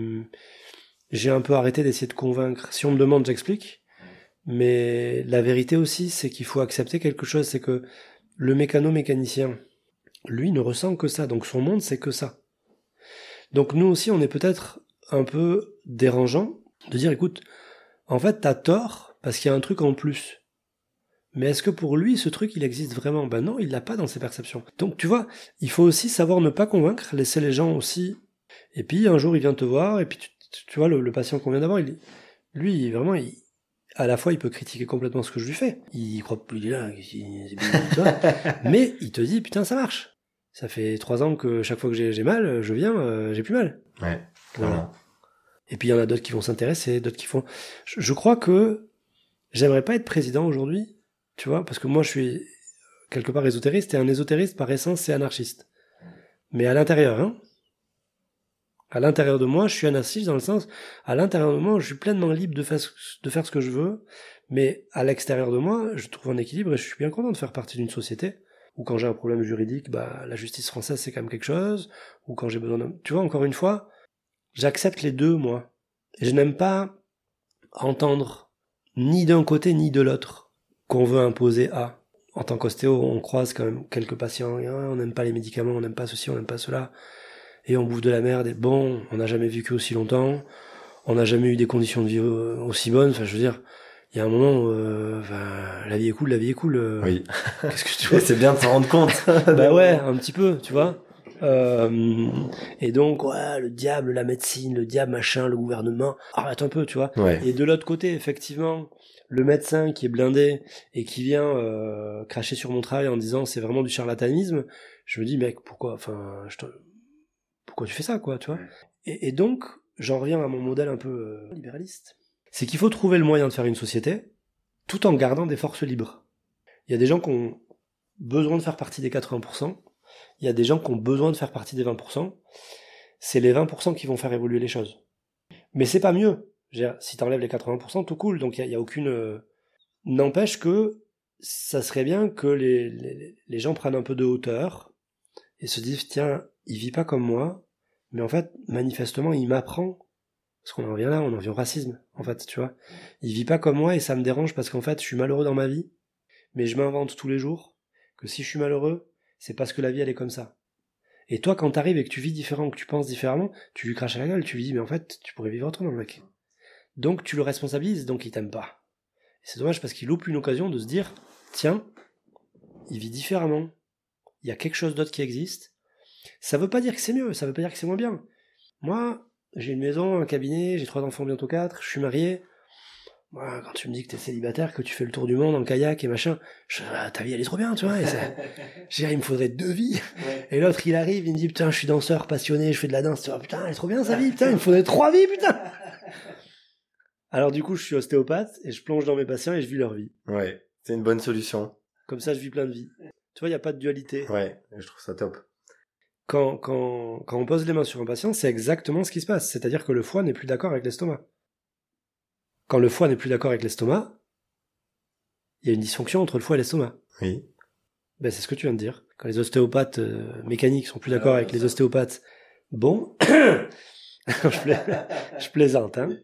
j'ai un peu arrêté d'essayer de convaincre. Si on me demande, j'explique. Mais la vérité aussi, c'est qu'il faut accepter quelque chose. C'est que le mécano-mécanicien, lui, ne ressent que ça. Donc son monde, c'est que ça. Donc nous aussi, on est peut-être un peu dérangeant de dire, écoute, en fait, t'as tort parce qu'il y a un truc en plus. Mais est-ce que pour lui, ce truc, il existe vraiment? Ben non, il l'a pas dans ses perceptions. Donc tu vois, il faut aussi savoir ne pas convaincre, laisser les gens aussi. Et puis un jour, il vient te voir, et puis tu vois, le patient qu'on vient d'avoir, lui, vraiment, à la fois, il peut critiquer complètement ce que je lui fais. Il croit qu'il est là, tu vois, mais il te dit, putain, ça marche. Ça fait 3 ans que chaque fois que j'ai mal, je viens, j'ai plus mal. Ouais, voilà. Et puis il y en a d'autres qui vont s'intéresser, d'autres qui font... Je crois que j'aimerais pas être président aujourd'hui, tu vois, parce que moi je suis quelque part ésotériste, et un ésotériste par essence c'est anarchiste. Mais à l'intérieur, hein. À l'intérieur de moi, je suis anarchiste dans le sens, à l'intérieur de moi, je suis pleinement libre de faire ce que je veux, mais à l'extérieur de moi, je trouve un équilibre et je suis bien content de faire partie d'une société où quand j'ai un problème juridique, bah la justice française c'est quand même quelque chose, ou quand j'ai besoin de... Tu vois, encore une fois, j'accepte les deux, moi. Et je n'aime pas entendre ni d'un côté ni de l'autre qu'on veut imposer à. En tant qu'ostéo, on croise quand même quelques patients, et, on n'aime pas les médicaments, on n'aime pas ceci, on n'aime pas cela, et on bouffe de la merde, et bon, on n'a jamais vécu aussi longtemps, on n'a jamais eu des conditions de vie aussi bonnes, enfin je veux dire, il y a un moment où la vie est cool, Oui. Qu'est-ce que tu vois? C'est bien de s'en rendre compte. Bah ouais, un petit peu, tu vois. Et donc, ouais, le diable, la médecine, le diable, machin, le gouvernement, arrête un peu, tu vois. Ouais. Et de l'autre côté, effectivement, le médecin qui est blindé et qui vient cracher sur mon travail en disant c'est vraiment du charlatanisme, je me dis, mec, pourquoi tu fais ça, quoi, tu vois. Et donc, j'en reviens à mon modèle un peu libéraliste. C'est qu'il faut trouver le moyen de faire une société tout en gardant des forces libres. Il y a des gens qui ont besoin de faire partie des 80%, il y a des gens qui ont besoin de faire partie des 20%, c'est les 20% qui vont faire évoluer les choses. Mais c'est pas mieux. Si t'enlèves les 80%, tout cool, donc il y a aucune... N'empêche que ça serait bien que les gens prennent un peu de hauteur et se disent, tiens, il vit pas comme moi, mais en fait, manifestement, il m'apprend. Parce qu'on en revient là, on en vient au racisme, en fait, tu vois. Il vit pas comme moi et ça me dérange parce qu'en fait, je suis malheureux dans ma vie, mais je m'invente tous les jours que si je suis malheureux, c'est parce que la vie, elle est comme ça. Et toi, quand t'arrives et que tu vis différent, que tu penses différemment, tu lui craches à la gueule, tu lui dis, mais en fait, tu pourrais vivre autrement, mec. Donc, tu le responsabilises, donc il t'aime pas. Et c'est dommage parce qu'il loupe une occasion de se dire, tiens, il vit différemment. Il y a quelque chose d'autre qui existe. Ça veut pas dire que c'est mieux, ça veut pas dire que c'est moins bien. Moi, j'ai une maison, un cabinet, j'ai 3 enfants, bientôt 4, je suis marié. Moi, quand tu me dis que t'es célibataire, que tu fais le tour du monde en kayak et machin, ta vie elle est trop bien, tu vois. Il me faudrait 2 vies. Ouais. Et l'autre il arrive, il me dit putain, je suis danseur passionné, je fais de la danse. Putain, elle est trop bien sa vie, putain, il me faudrait 3 vies, putain. Alors du coup, je suis ostéopathe et je plonge dans mes patients et je vis leur vie. Ouais, c'est une bonne solution. Comme ça, je vis plein de vies. Tu vois, il y a pas de dualité. Ouais, je trouve ça top. Quand on pose les mains sur un patient, c'est exactement ce qui se passe. C'est-à-dire que le foie n'est plus d'accord avec l'estomac. Quand le foie n'est plus d'accord avec l'estomac, il y a une dysfonction entre le foie et l'estomac. Oui. Ben, c'est ce que tu viens de dire. Quand les ostéopathes mécaniques sont plus d'accord avec les ostéopathes, bon, je plaisante, hein.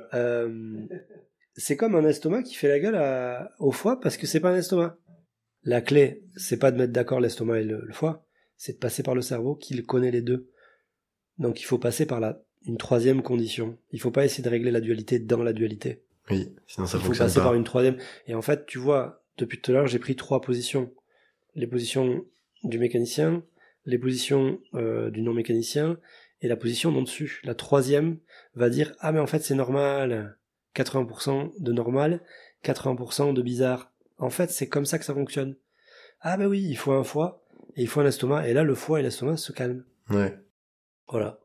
C'est comme un estomac qui fait la gueule au foie parce que c'est pas un estomac. La clé, c'est pas de mettre d'accord l'estomac et le foie, c'est de passer par le cerveau qui connaît les deux. Donc il faut passer par une 3e condition. Il faut pas essayer de régler la dualité dans la dualité. Oui, sinon ça Il faut fonctionne passer pas. par une troisième. Et en fait, tu vois, depuis tout à l'heure, j'ai pris 3 positions. Les positions du mécanicien, les positions du non-mécanicien et la position d'en dessus. La troisième va dire « Ah mais en fait c'est normal, 80% de normal, 80% de bizarre. En fait c'est comme ça que ça fonctionne. Ah ben oui, il faut un foie et il faut un estomac. Et là le foie et l'estomac se calment. Ouais. » Voilà.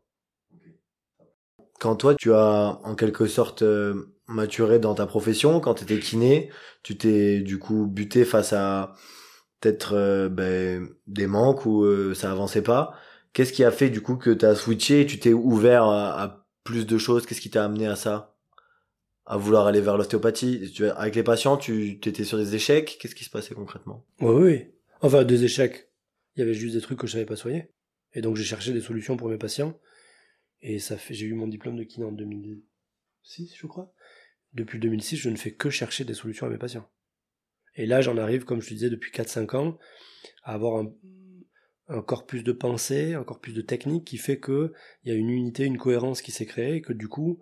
Quand toi, tu as en quelque sorte maturé dans ta profession, quand tu étais kiné, tu t'es du coup buté face à peut-être des manques où ça avançait pas. Qu'est-ce qui a fait du coup que tu as switché et tu t'es ouvert à plus de choses? Qu'est-ce qui t'a amené à ça? À vouloir aller vers l'ostéopathie? Avec les patients, tu étais sur des échecs? Qu'est-ce qui se passait concrètement? Oui, oui. Enfin des échecs. Il y avait juste des trucs que je savais pas soigner. Et donc j'ai cherché des solutions pour mes patients. Et j'ai eu mon diplôme de kiné en 2006, je crois. Depuis 2006, je ne fais que chercher des solutions à mes patients. Et là, j'en arrive, comme je te disais, depuis 4-5 ans, à avoir un corpus de pensée, un corpus de technique qui fait que il y a une unité, une cohérence qui s'est créée, et que du coup,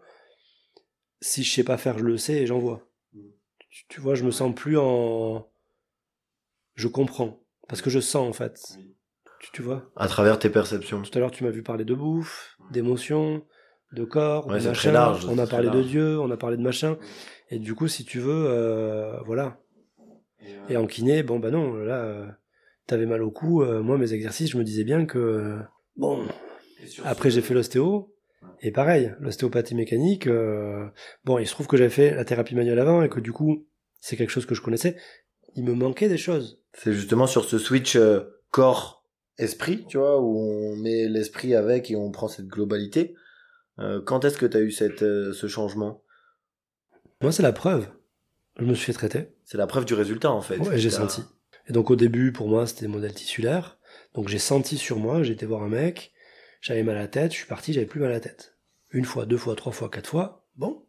si je sais pas faire, je le sais et j'envoie. Tu vois, je me sens plus en... Je comprends. Parce que je sens, en fait. Tu vois? À travers tes perceptions. Tout à l'heure, tu m'as vu parler de bouffe, d'émotions, de corps, Ouais, de c'est machin. très large. On a c'est très parlé de large. Dieu, on a parlé de machin. Et du coup, si tu veux, voilà. Et en kiné, bon, bah non, là, t'avais mal au cou. Moi, mes exercices, je me disais bien que... bon, après, j'ai fait l'ostéo. Et pareil, l'ostéopathie mécanique, bon, il se trouve que j'avais fait la thérapie manuelle avant et que du coup, c'est quelque chose que je connaissais. Il me manquait des choses. C'est justement sur ce switch corps-esprit, tu vois, où on met l'esprit avec et on prend cette globalité. Quand est-ce que tu as eu ce changement? Moi, c'est la preuve. Je me suis fait traiter. C'est la preuve du résultat, en fait. Ouais, j'ai senti. Et donc, au début, pour moi, c'était des modèles tissulaires. Donc, j'ai senti sur moi, j'ai été voir un mec, j'avais mal à la tête, je suis parti, j'avais plus mal à la tête. 1 fois, 2 fois, 3 fois, 4 fois, bon.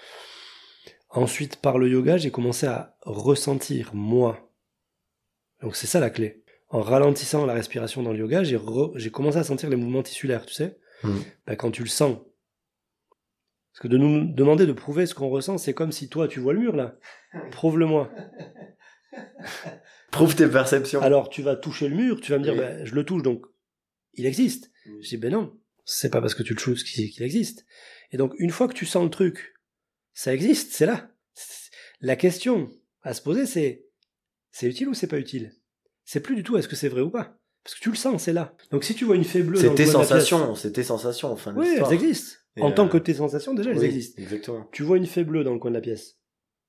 Ensuite, par le yoga, j'ai commencé à ressentir, moi. Donc, c'est ça la clé. En ralentissant la respiration dans le yoga, j'ai commencé à sentir les mouvements tissulaires, tu sais. Ben, quand tu le sens. Parce que de nous demander de prouver ce qu'on ressent, c'est comme si toi, tu vois le mur, là. Prouve-le-moi. Prouve tes perceptions. Alors, tu vas toucher le mur, tu vas me dire, Oui. ben, je le touche, donc il existe. Je dis, ben non, c'est pas parce que tu le touches qu'il existe. Et donc, une fois que tu sens le truc, ça existe, c'est là. La question à se poser, c'est utile ou c'est pas utile? C'est plus du tout est-ce que c'est vrai ou pas. Parce que tu le sens, c'est là. Donc si tu vois une fée bleue dans le coin de la pièce... C'est tes sensations, enfin, Oui, elles existent. Et en tant que tes sensations, déjà, elles oui, existent. Exactement. Tu vois une fée bleue dans le coin de la pièce.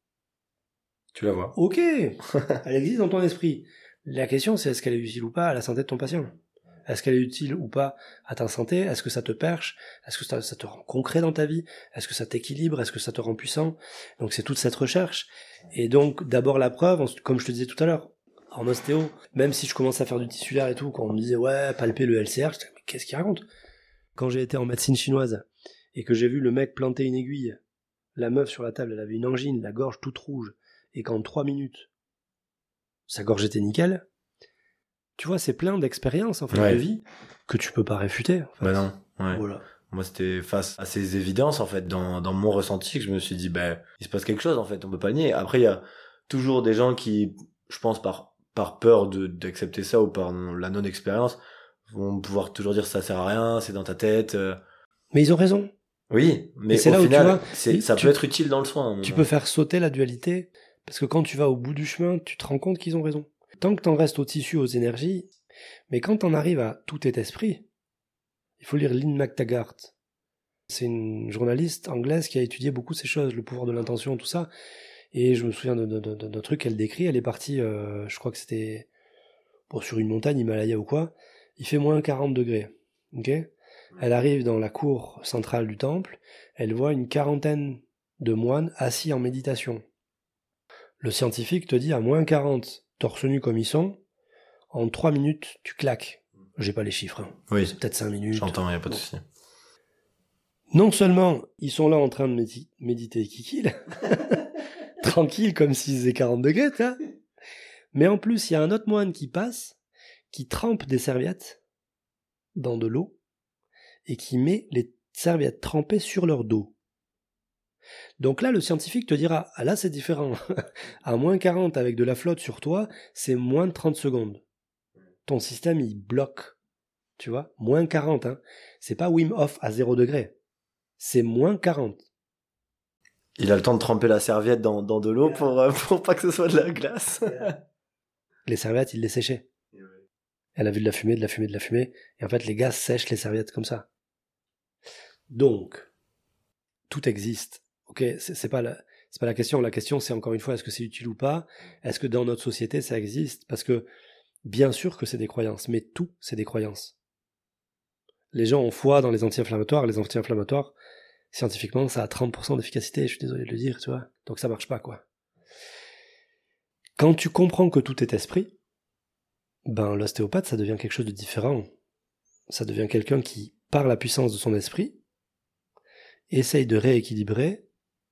Tu la vois. Ok, elle existe dans ton esprit. La question, c'est est-ce qu'elle est utile ou pas à la santé de ton patient? Est-ce qu'elle est utile ou pas à ta santé? Est-ce que ça te perche? Est-ce que ça te rend concret dans ta vie? Est-ce que ça t'équilibre? Est-ce que ça te rend puissant? Donc c'est toute cette recherche. Et donc d'abord la preuve, comme je te disais tout à l'heure, en ostéo, même si je commence à faire du tissulaire et tout, quand on me disait ouais, palper le LCR, je disais mais qu'est-ce qu'il raconte? Quand j'ai été en médecine chinoise et que j'ai vu le mec planter une aiguille, la meuf sur la table, elle avait une angine, la gorge toute rouge, et qu'en 3 minutes, sa gorge était nickel. Tu vois, c'est plein d'expériences en fait de vie que tu peux pas réfuter. En fait. Bah non. Ouais. Voilà. Moi, c'était face à ces évidences en fait dans mon ressenti que je me suis dit il se passe quelque chose en fait, on peut pas le nier. Après, il y a toujours des gens qui, je pense par peur d'accepter ça ou par la non-expérience, vont pouvoir toujours dire ça sert à rien, c'est dans ta tête. Mais ils ont raison. Oui, mais c'est au là final, où tu vois, ça peut être utile dans le soin. Tu peux faire sauter la dualité, parce que quand tu vas au bout du chemin, tu te rends compte qu'ils ont raison. Tant que t'en restes au tissu, aux énergies, mais quand t'en arrives à tout est esprit, il faut lire Lynn McTaggart. C'est une journaliste anglaise qui a étudié beaucoup ces choses, le pouvoir de l'intention, tout ça. Et je me souviens d'un truc qu'elle décrit. Elle est partie, je crois que c'était sur une montagne, Himalaya ou quoi. Il fait moins 40 degrés. Ok ? Elle arrive dans la cour centrale du temple. Elle voit une quarantaine de moines assis en méditation. Le scientifique te dit à moins 40, torse nu comme ils sont, en 3 minutes, tu claques. J'ai pas les chiffres. Hein. Oui. C'est peut-être 5 minutes. J'entends, y a pas de souci. Non seulement ils sont là en train de méditer kikil, tranquille comme s'ils faisaient 40 degrés, t'as. Mais en plus, il y a un autre moine qui passe, qui trempe des serviettes dans de l'eau et qui met les serviettes trempées sur leur dos. Donc là, le scientifique te dira, ah là c'est différent. À moins 40 avec de la flotte sur toi, c'est moins de 30 secondes. Ton système, il bloque. Tu vois, moins 40, hein. C'est pas Wim Hof à 0 degré. C'est moins 40. Il a le temps de tremper la serviette dans de l'eau pour pas que ce soit de la glace. Les serviettes, il les séchait. Elle a vu de la fumée. Et en fait, les gars sèchent les serviettes comme ça. Donc, tout existe. Ok, c'est pas la question. La question, c'est encore une fois, est-ce que c'est utile ou pas? Est-ce que dans notre société, ça existe? Parce que, bien sûr que c'est des croyances, mais tout, c'est des croyances. Les gens ont foi dans les anti-inflammatoires. Les anti-inflammatoires, scientifiquement, ça a 30% d'efficacité, je suis désolé de le dire, tu vois. Donc ça marche pas, quoi. Quand tu comprends que tout est esprit, ben l'ostéopathe, ça devient quelque chose de différent. Ça devient quelqu'un qui, par la puissance de son esprit, essaye de rééquilibrer,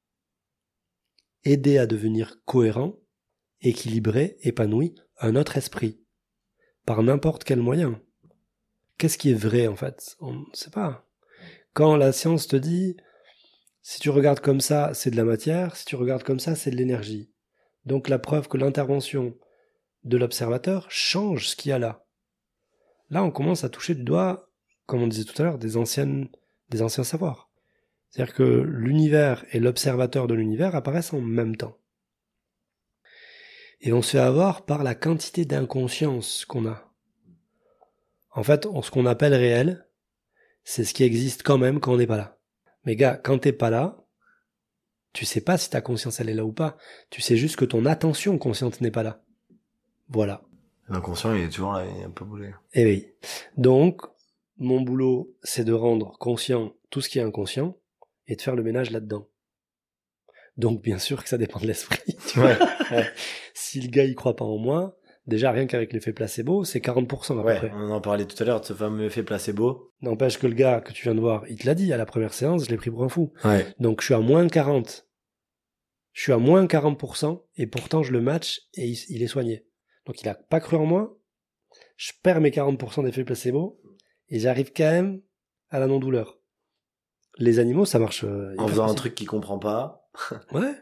aider à devenir cohérent, équilibré, épanoui, un autre esprit. Par n'importe quel moyen. Qu'est-ce qui est vrai, en fait? On ne sait pas. Quand la science te dit, si tu regardes comme ça, c'est de la matière, si tu regardes comme ça, c'est de l'énergie. Donc la preuve que l'intervention de l'observateur change ce qu'il y a là. Là, on commence à toucher du doigt, comme on disait tout à l'heure, des anciens savoirs. C'est-à-dire que l'univers et l'observateur de l'univers apparaissent en même temps. Et on se fait avoir par la quantité d'inconscience qu'on a. En fait, ce qu'on appelle réel, c'est ce qui existe quand même quand on n'est pas là. Mais gars, quand t'es pas là, tu sais pas si ta conscience elle est là ou pas. Tu sais juste que ton attention consciente n'est pas là. Voilà. L'inconscient, il est toujours là, il est un peu bougé. Eh oui. Donc, mon boulot, c'est de rendre conscient tout ce qui est inconscient et de faire le ménage là-dedans. Donc, bien sûr que ça dépend de l'esprit. Tu vois. Ouais. Si le gars, il croit pas en moi, déjà, rien qu'avec l'effet placebo, c'est 40% à peu près. On en parlait tout à l'heure de ce fameux effet placebo. N'empêche que le gars que tu viens de voir, il te l'a dit à la première séance, je l'ai pris pour un fou. Ouais. Donc, je suis à moins 40. Je suis à moins 40% et pourtant, je le match et il est soigné. Donc, il a pas cru en moi. Je perds mes 40% d'effet placebo et j'arrive quand même à la non-douleur. Les animaux, ça marche. En faisant un truc qu'il comprend pas. Ouais.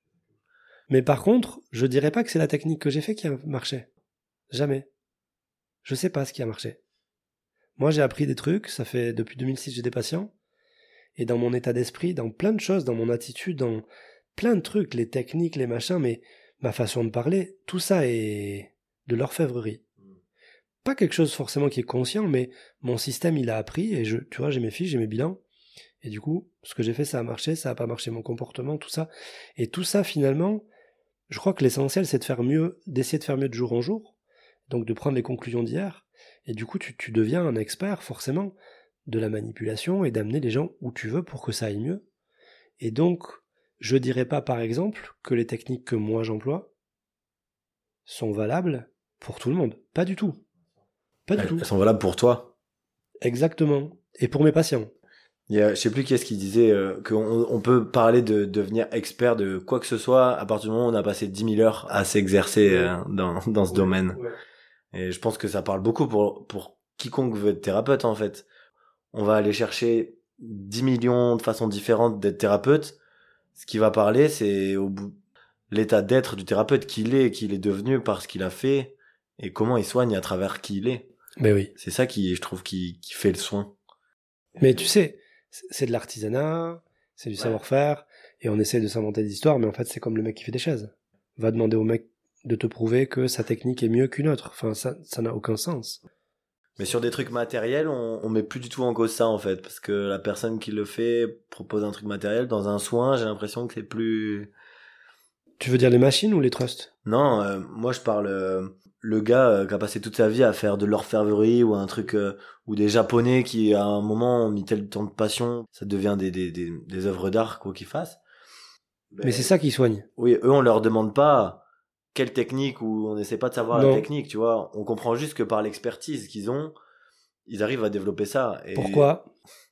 Mais par contre, je dirais pas que c'est la technique que j'ai fait qui a marché. Jamais. Je sais pas ce qui a marché. Moi, j'ai appris des trucs, ça fait depuis 2006 j'ai des patients, et dans mon état d'esprit, dans plein de choses, dans mon attitude, dans plein de trucs, les techniques, les machins, mais ma façon de parler, tout ça est de l'orfèvrerie. Pas quelque chose forcément qui est conscient, mais mon système, il a appris, et tu vois, j'ai mes fiches, j'ai mes bilans, et du coup, ce que j'ai fait, ça a marché, ça a pas marché, mon comportement, tout ça. Et tout ça, finalement, je crois que l'essentiel, c'est de faire mieux, d'essayer de faire mieux de jour en jour, donc de prendre les conclusions d'hier, et du coup, tu deviens un expert, forcément, de la manipulation et d'amener les gens où tu veux pour que ça aille mieux. Et donc, je dirais pas, par exemple, que les techniques que moi j'emploie sont valables pour tout le monde. Pas du tout. Pas du tout. Elles sont valables pour toi. Exactement. Et pour mes patients. Je sais plus qui est-ce qui disait qu'on peut parler de devenir expert de quoi que ce soit à partir du moment où on a passé 10 000 heures à s'exercer dans ce domaine. Ouais. Et je pense que ça parle beaucoup pour quiconque veut être thérapeute, en fait. On va aller chercher 10 millions de façons différentes d'être thérapeute. Ce qui va parler, c'est au bout l'état d'être du thérapeute qu'il est devenu par ce qu'il a fait et comment il soigne à travers qui il est. Mais oui. C'est ça je trouve qui fait le soin. Mais tu sais, c'est de l'artisanat, c'est du savoir-faire, et on essaie de s'inventer des histoires, mais en fait c'est comme le mec qui fait des chaises. Va demander au mec de te prouver que sa technique est mieux qu'une autre. Enfin, ça n'a aucun sens. Mais sur des trucs matériels, on met plus du tout en cause ça, en fait, parce que la personne qui le fait propose un truc matériel. Dans un soin, j'ai l'impression que c'est plus... Tu veux dire les machines ou les trusts? Non, moi je parle... le gars qui a passé toute sa vie à faire de l'orfèvrerie ou un truc... ou des Japonais qui, à un moment, ont mis tel temps de passion, ça devient des œuvres d'art, quoi qu'ils fassent. Mais c'est ça qui soigne. Oui, eux, on leur demande pas quelle technique, ou on n'essaie pas de savoir la technique, tu vois. On comprend juste que par l'expertise qu'ils ont, ils arrivent à développer ça. Et... Pourquoi?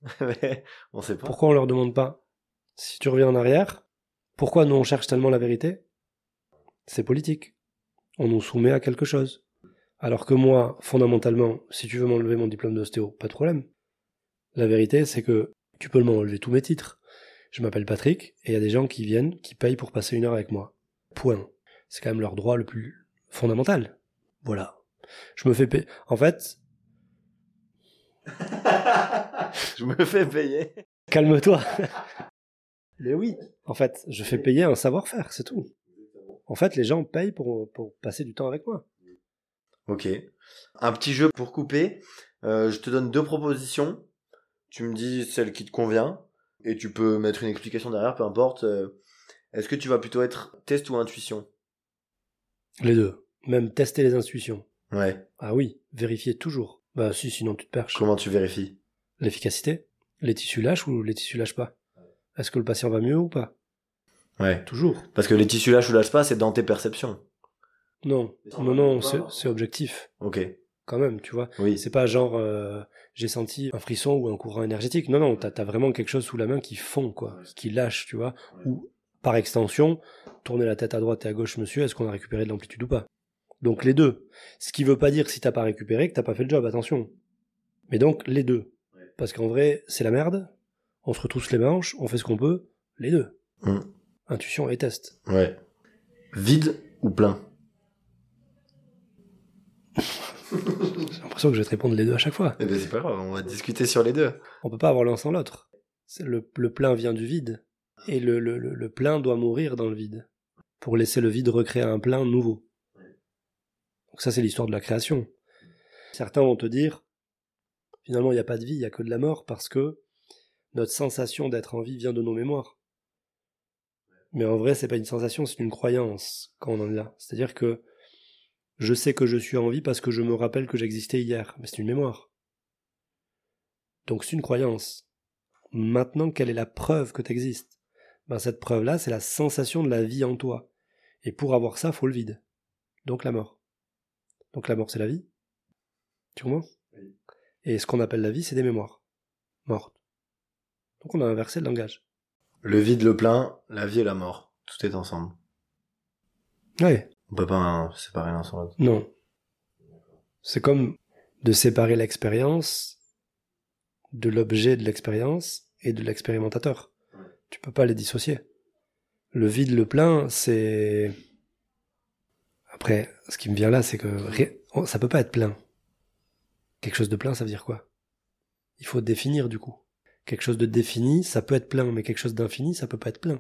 On sait pas. Pourquoi on leur demande pas? Si tu reviens en arrière, pourquoi nous on cherche tellement la vérité? C'est politique. On nous soumet à quelque chose. Alors que moi, fondamentalement, si tu veux m'enlever mon diplôme d'ostéo, pas de problème. La vérité, c'est que tu peux m'enlever tous mes titres. Je m'appelle Patrick, et il y a des gens qui viennent, qui payent pour passer 1 heure avec moi. Point. C'est quand même leur droit le plus fondamental. Voilà. Je me fais payer. En fait... Je me fais payer. Calme-toi. Mais oui. En fait, je fais payer un savoir-faire, c'est tout. En fait, les gens payent pour passer du temps avec moi. Ok. Un petit jeu pour couper. Je te donne 2 propositions. Tu me dis celle qui te convient. Et tu peux mettre une explication derrière, peu importe. Est-ce que tu vas plutôt être test ou intuition? Les deux. Même tester les intuitions. Ouais. Ah oui, vérifier toujours. Bah si, sinon tu te perches. Comment tu vérifies? L'efficacité. Les tissus lâchent ou les tissus lâchent pas? Est-ce que le patient va mieux ou pas? Ouais. Toujours. Parce que les tissus lâchent ou lâchent pas, c'est dans tes perceptions. Non, non, c'est objectif. Ok. Quand même, tu vois. Oui. C'est pas genre j'ai senti un frisson ou un courant énergétique. Non, non, t'as vraiment quelque chose sous la main qui fond, quoi, qui lâche, tu vois. Ou par extension, tourner la tête à droite et à gauche, monsieur, est-ce qu'on a récupéré de l'amplitude ou pas? Donc les deux. Ce qui veut pas dire si t'as pas récupéré que t'as pas fait le job, attention. Mais donc les deux. Parce qu'en vrai, c'est la merde. On se retrousse les manches, on fait ce qu'on peut, les deux. Intuition et test. Ouais. Vide ou plein? J'ai l'impression que je vais te répondre les deux à chaque fois. Eh ben c'est pas grave, on va discuter sur les deux. On peut pas avoir l'un sans l'autre. Le plein vient du vide. Et le plein doit mourir dans le vide. Pour laisser le vide recréer un plein nouveau. Donc ça, c'est l'histoire de la création. Certains vont te dire, finalement, il n'y a pas de vie, il n'y a que de la mort, parce que notre sensation d'être en vie vient de nos mémoires. Mais en vrai, c'est pas une sensation, c'est une croyance, quand on en est là. C'est-à-dire que je sais que je suis en vie parce que je me rappelle que j'existais hier. Mais c'est une mémoire. Donc c'est une croyance. Maintenant, quelle est la preuve que tu existes? Ben, cette preuve-là, c'est la sensation de la vie en toi. Et pour avoir ça, faut le vide. Donc la mort. Donc la mort, c'est la vie. Tu comprends? Oui. Et ce qu'on appelle la vie, c'est des mémoires. Mortes. Donc on a inversé le langage. Le vide, le plein, la vie et la mort. Tout est ensemble. Ouais. On peut pas séparer l'un sans l'autre. Non. C'est comme de séparer l'expérience de l'objet de l'expérience et de l'expérimentateur. Ouais. Tu peux pas les dissocier. Le vide, le plein, c'est... Après, ce qui me vient là, c'est que ça peut pas être plein. Quelque chose de plein, ça veut dire quoi? Il faut définir du coup. Quelque chose de défini, ça peut être plein, mais quelque chose d'infini, ça peut pas être plein.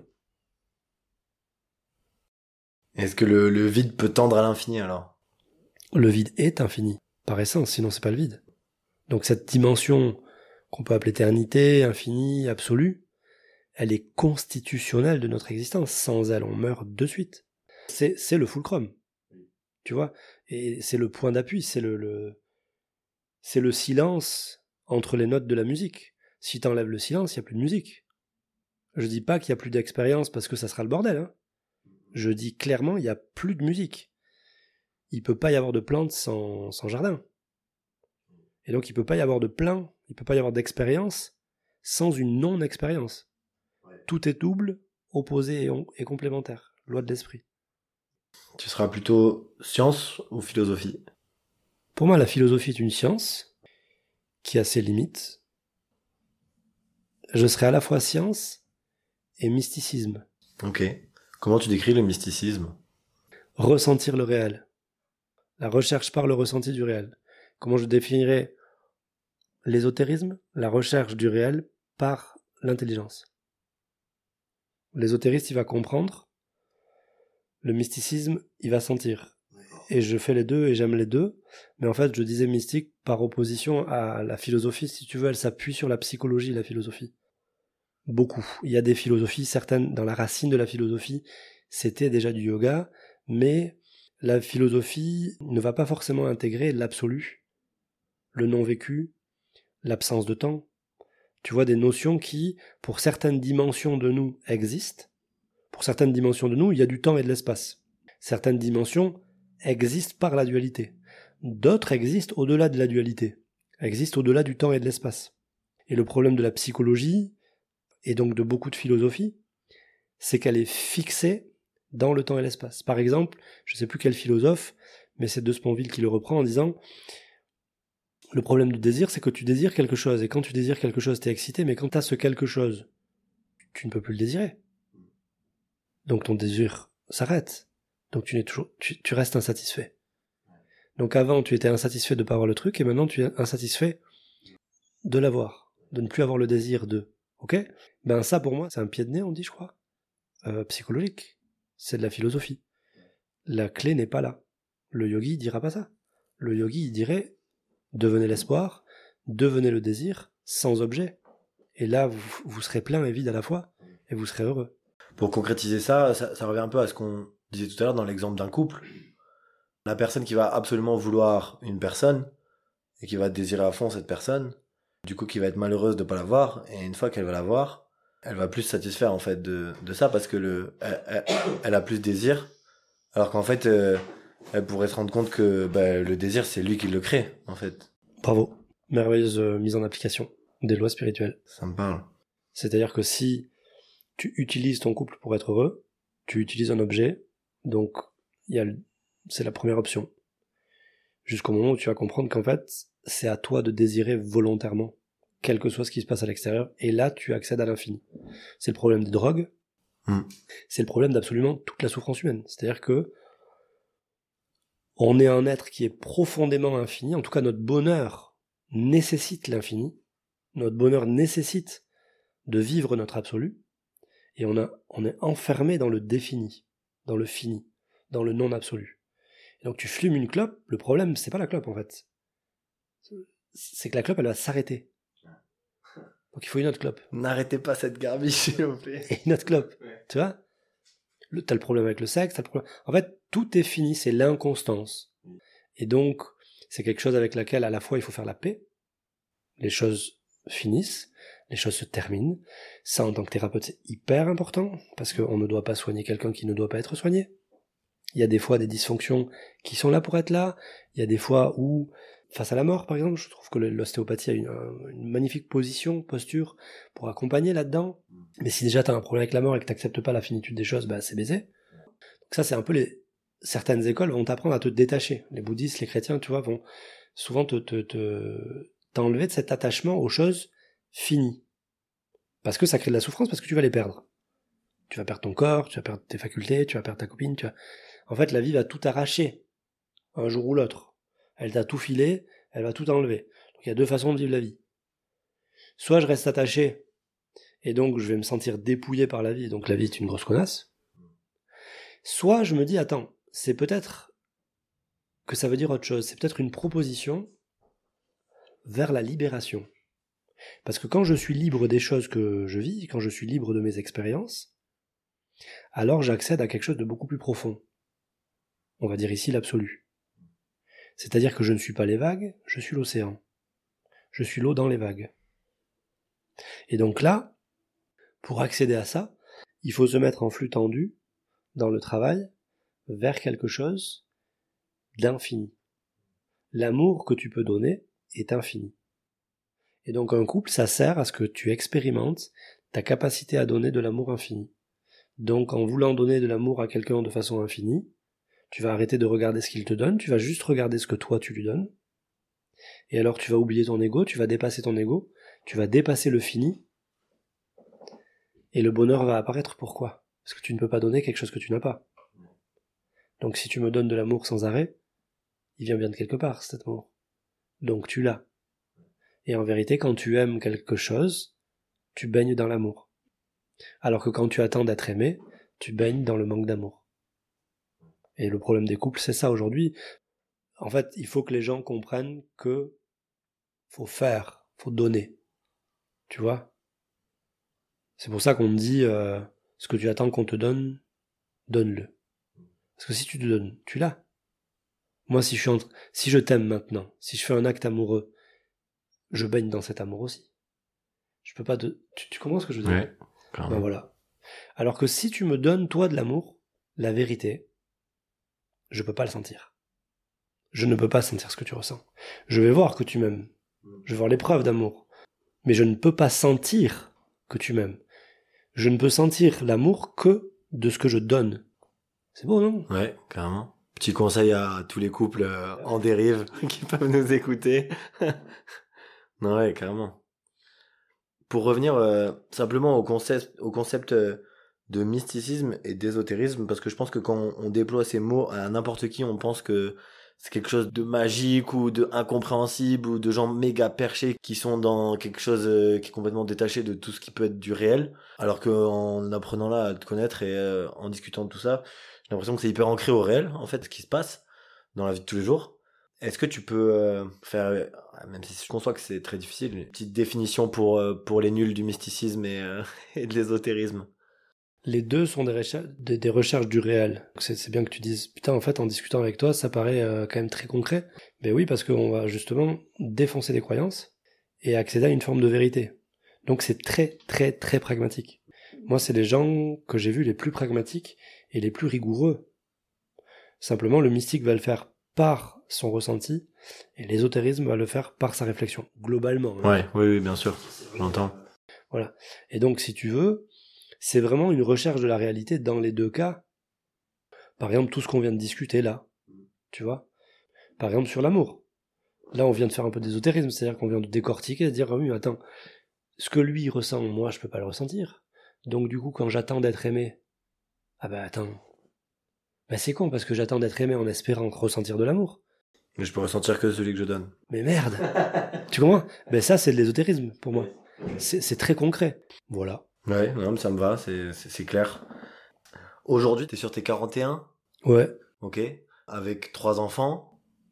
Est-ce que le vide peut tendre à l'infini alors? Le vide est infini, par essence, sinon c'est pas le vide. Donc cette dimension qu'on peut appeler éternité, infini, absolue, elle est constitutionnelle de notre existence. Sans elle, on meurt de suite. C'est le fulcrum. Tu vois? Et c'est le point d'appui, c'est c'est le silence entre les notes de la musique. Si t'enlèves le silence, il n'y a plus de musique. Je dis pas qu'il y a plus d'expérience parce que ça sera le bordel, hein. Je dis clairement, il n'y a plus de musique. Il peut pas y avoir de plantes sans jardin. Et donc il peut pas y avoir de plein, il peut pas y avoir d'expérience sans une non-expérience. Ouais. Tout est double, opposé et complémentaire. Loi de l'esprit. Tu seras plutôt science ou philosophie? Pour moi, la philosophie est une science qui a ses limites. Je serai à la fois science et mysticisme. Ok. Comment tu décris le mysticisme? Ressentir le réel. La recherche par le ressenti du réel. Comment je définirais l'ésotérisme? La recherche du réel par l'intelligence. L'ésotériste, il va comprendre. Le mysticisme, il va sentir. Et je fais les deux et j'aime les deux. Mais en fait, je disais mystique par opposition à la philosophie. Si tu veux, elle s'appuie sur la psychologie, la philosophie. Beaucoup. Il y a des philosophies, certaines, dans la racine de la philosophie, c'était déjà du yoga, mais la philosophie ne va pas forcément intégrer l'absolu, le non-vécu, l'absence de temps. Tu vois, des notions qui, pour certaines dimensions de nous, existent. Pour certaines dimensions de nous, il y a du temps et de l'espace. Certaines dimensions existent par la dualité. D'autres existent au-delà de la dualité, existent au-delà du temps et de l'espace. Et le problème de la psychologie, et donc de beaucoup de philosophie, c'est qu'elle est fixée dans le temps et l'espace. Par exemple, je ne sais plus quel philosophe, mais c'est de Sponville qui le reprend en disant « Le problème du désir, c'est que tu désires quelque chose, et quand tu désires quelque chose, t'es excité, mais quand t'as ce quelque chose, tu ne peux plus le désirer. Donc ton désir s'arrête. Donc tu restes insatisfait. Donc avant, tu étais insatisfait de ne pas avoir le truc, et maintenant tu es insatisfait de l'avoir, de ne plus avoir le désir de. Ok ? Ben ça, pour moi, c'est un pied de nez, on dit, je crois, psychologique. C'est de la philosophie. La clé n'est pas là. Le yogi, il dira pas ça. Le yogi, il dirait, devenez l'espoir, devenez le désir, sans objet. Et là, vous serez plein et vide à la fois, et vous serez heureux. Pour concrétiser ça revient un peu à ce qu'on disait tout à l'heure dans l'exemple d'un couple. La personne qui va absolument vouloir une personne, et qui va désirer à fond cette personne, du coup qui va être malheureuse de ne pas l'avoir, et une fois qu'elle va l'avoir, elle va plus se satisfaire en fait de ça, parce que elle a plus de désir, alors qu'en fait elle pourrait se rendre compte que le désir c'est lui qui le crée en fait. Bravo, merveilleuse mise en application des lois spirituelles. Ça me parle. C'est-à-dire que si tu utilises ton couple pour être heureux, tu utilises un objet, donc c'est la première option. Jusqu'au moment où tu vas comprendre qu'en fait, c'est à toi de désirer volontairement, quel que soit ce qui se passe à l'extérieur, et là, tu accèdes à l'infini. C'est le problème des drogues, c'est le problème d'absolument toute la souffrance humaine. C'est-à-dire que on est un être qui est profondément infini, en tout cas notre bonheur nécessite l'infini, notre bonheur nécessite de vivre notre absolu, et on est enfermé dans le défini, dans le fini, dans le non absolu. Et donc tu fumes une clope, le problème c'est pas la clope en fait, c'est que la clope elle va s'arrêter. Donc il faut une autre clope. N'arrêtez pas cette garbiche s'il vous plaît. Et une autre clope, tu vois. T'as le problème avec le sexe, t'as le problème... En fait, tout est fini, c'est l'inconstance. Et donc, c'est quelque chose avec laquelle à la fois il faut faire la paix, les choses finissent, les choses se terminent. Ça, en tant que thérapeute, c'est hyper important, parce qu'on ne doit pas soigner quelqu'un qui ne doit pas être soigné. Il y a des fois des dysfonctions qui sont là pour être là. Il y a des fois où, face à la mort, par exemple, je trouve que l'ostéopathie a une magnifique posture pour accompagner là-dedans. Mais si déjà t'as un problème avec la mort et que t'acceptes pas la finitude des choses, c'est baisé. Donc ça, c'est un peu certaines écoles vont t'apprendre à te détacher. Les bouddhistes, les chrétiens, tu vois, vont souvent t'enlever de cet attachement aux choses finies. Parce que ça crée de la souffrance, parce que tu vas les perdre. Tu vas perdre ton corps, tu vas perdre tes facultés, tu vas perdre ta copine, En fait, la vie va tout arracher, un jour ou l'autre. Elle t'a tout filé, elle va tout enlever. Donc il y a deux façons de vivre la vie. Soit je reste attaché, et donc je vais me sentir dépouillé par la vie, donc la vie est une grosse connasse. Soit je me dis, attends, c'est peut-être que ça veut dire autre chose, c'est peut-être une proposition vers la libération. Parce que quand je suis libre des choses que je vis, quand je suis libre de mes expériences, alors j'accède à quelque chose de beaucoup plus profond. On va dire ici l'absolu. C'est-à-dire que je ne suis pas les vagues, je suis l'océan. Je suis l'eau dans les vagues. Et donc là, pour accéder à ça, il faut se mettre en flux tendu dans le travail vers quelque chose d'infini. L'amour que tu peux donner est infini. Et donc un couple, ça sert à ce que tu expérimentes ta capacité à donner de l'amour infini. Donc en voulant donner de l'amour à quelqu'un de façon infinie, tu vas arrêter de regarder ce qu'il te donne, tu vas juste regarder ce que toi tu lui donnes. Et alors tu vas oublier ton ego, tu vas dépasser ton ego, tu vas dépasser le fini, et le bonheur va apparaître. Pourquoi ? Parce que tu ne peux pas donner quelque chose que tu n'as pas. Donc si tu me donnes de l'amour sans arrêt, il vient bien de quelque part, cet amour. Donc tu l'as. Et en vérité, quand tu aimes quelque chose, tu baignes dans l'amour. Alors que quand tu attends d'être aimé, tu baignes dans le manque d'amour. Et le problème des couples, c'est ça aujourd'hui. En fait, il faut que les gens comprennent que faut faire, faut donner. Tu vois ? C'est pour ça qu'on dit ce que tu attends qu'on te donne, donne-le. Parce que si tu te donnes, tu l'as. Moi, si je t'aime maintenant, si je fais un acte amoureux, je baigne dans cet amour aussi. Je peux pas tu comprends ce que je veux dire ? Ouais, clairement. Voilà. Alors que si tu me donnes, toi, de l'amour, la vérité, je peux pas le sentir. Je ne peux pas sentir ce que tu ressens. Je vais voir que tu m'aimes. Je vais voir les preuves d'amour. Mais je ne peux pas sentir que tu m'aimes. Je ne peux sentir l'amour que de ce que je donne. C'est beau, non ? Ouais, carrément. Petit conseil à tous les couples en dérive qui peuvent nous écouter. Non, ouais, carrément. Pour revenir simplement au concept de mysticisme et d'ésotérisme, parce que je pense que quand on déploie ces mots à n'importe qui, on pense que c'est quelque chose de magique ou de incompréhensible ou de gens méga perchés qui sont dans quelque chose qui est complètement détaché de tout ce qui peut être du réel. Alors qu'en apprenant là à te connaître et en discutant de tout ça, j'ai l'impression que c'est hyper ancré au réel, en fait, ce qui se passe dans la vie de tous les jours. Est-ce que tu peux faire, même si je conçois que c'est très difficile, une petite définition pour les nuls du mysticisme et de l'ésotérisme? Les deux sont des recherches du réel. C'est bien que tu dises, putain, en fait, en discutant avec toi, ça paraît quand même très concret. Ben oui, parce qu'on va justement défoncer des croyances et accéder à une forme de vérité. Donc c'est très, très, très pragmatique. Moi, c'est les gens que j'ai vus les plus pragmatiques et les plus rigoureux. Simplement, le mystique va le faire par son ressenti et l'ésotérisme va le faire par sa réflexion, globalement. Ouais, oui, bien sûr, j'entends. Voilà. Et donc, si tu veux, c'est vraiment une recherche de la réalité dans les deux cas. Par exemple, tout ce qu'on vient de discuter là, tu vois. Par exemple, sur l'amour. Là, on vient de faire un peu d'ésotérisme, c'est-à-dire qu'on vient de décortiquer, de dire, ah oui, attends, ce que lui ressent, moi, je peux pas le ressentir. Donc, du coup, quand j'attends d'être aimé, ah bah attends, bah c'est con, parce que j'attends d'être aimé en espérant ressentir de l'amour. Mais je peux ressentir que celui que je donne. Mais merde. Tu comprends? Ben ça, c'est de l'ésotérisme, pour moi. C'est très concret. Voilà. Ouais, non, mais ça me va, c'est clair. Aujourd'hui, t'es sur tes 41? Ouais. Ok. Avec 3 enfants?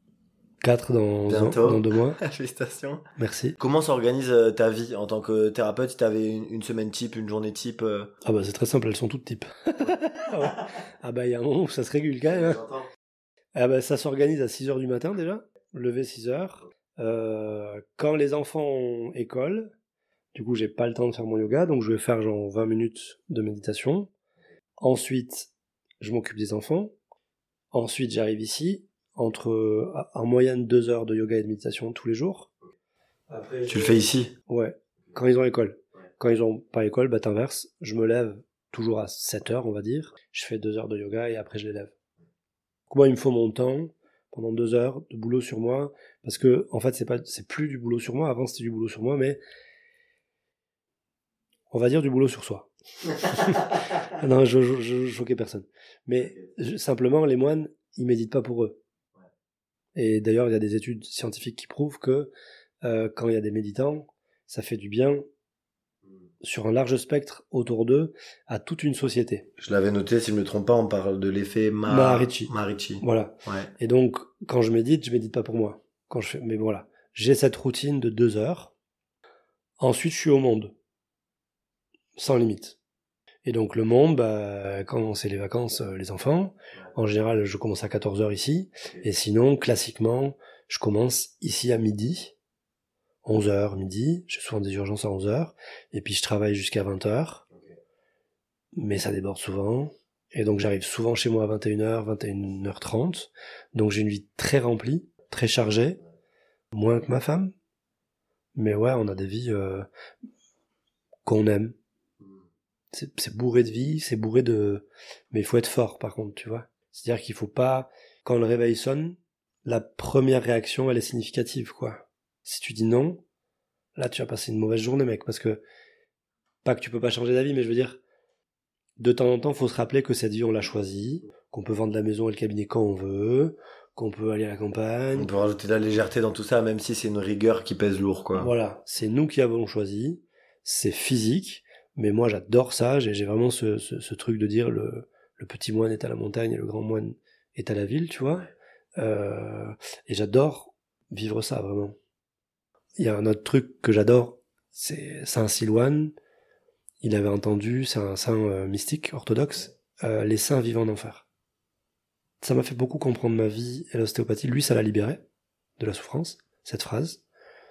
4 dans 2 mois. Félicitations. Merci. Comment s'organise ta vie en tant que thérapeute? Si t'avais une semaine type, une journée type Ah bah c'est très simple, elles sont toutes types. Ah ouais. Ah bah il y a un moment où ça se régule quand même. Hein. Ah bah ça s'organise à 6h du matin déjà. Lever 6h. Quand les enfants ont école, du coup j'ai pas le temps de faire mon yoga, donc je vais faire genre 20 minutes de méditation. Ensuite, je m'occupe des enfants. Ensuite, j'arrive ici, en moyenne 2 heures de yoga et de méditation tous les jours. Après, tu le fais ici? Ouais, quand ils ont école. Quand ils ont pas école, bah t'inverses. Je me lève toujours à 7 heures, on va dire. Je fais 2 heures de yoga et après je les lève. Donc moi, il me faut mon temps pendant 2 heures de boulot sur moi, parce que en fait, c'est plus du boulot sur moi. Avant, c'était du boulot sur moi, mais on va dire du boulot sur soi. Non, je choquais personne. Mais simplement, les moines, ils méditent pas pour eux. Et d'ailleurs, il y a des études scientifiques qui prouvent que quand il y a des méditants, ça fait du bien sur un large spectre autour d'eux à toute une société. Je l'avais noté, si je me trompe pas, on parle de l'effet Maharishi. Voilà. Ouais. Et donc, quand je médite pas pour moi. Mais voilà. J'ai cette routine de 2 heures. Ensuite, je suis au monde. Sans limite. Et donc le monde, bah, quand c'est les vacances, les enfants, en général je commence à 14h ici, et sinon classiquement je commence ici à midi, 11h midi, j'ai souvent des urgences à 11h, et puis je travaille jusqu'à 20h, mais ça déborde souvent, et donc j'arrive souvent chez moi à 21h, 21h30, donc j'ai une vie très remplie, très chargée, moins que ma femme, mais ouais, on a des vies qu'on aime. C'est bourré de vie, c'est bourré de... Mais il faut être fort, par contre, tu vois. C'est-à-dire qu'il faut pas... Quand le réveil sonne, la première réaction, elle est significative, quoi. Si tu dis non, là, tu vas passer une mauvaise journée, mec, parce que... Pas que tu peux pas changer d'avis, mais je veux dire... De temps en temps, faut se rappeler que cette vie, on l'a choisie, qu'on peut vendre la maison et le cabinet quand on veut, qu'on peut aller à la campagne... On peut rajouter de la légèreté dans tout ça, même si c'est une rigueur qui pèse lourd, quoi. Voilà, c'est nous qui avons choisi, c'est physique... Mais moi, j'adore ça, j'ai vraiment ce truc de dire le petit moine est à la montagne et le grand moine est à la ville, tu vois. Et j'adore vivre ça, vraiment. Il y a un autre truc que j'adore, c'est Saint Silouane. Il avait entendu, c'est un saint mystique, orthodoxe, les saints vivent en enfer. Ça m'a fait beaucoup comprendre ma vie et l'ostéopathie. Lui, ça l'a libéré de la souffrance, cette phrase.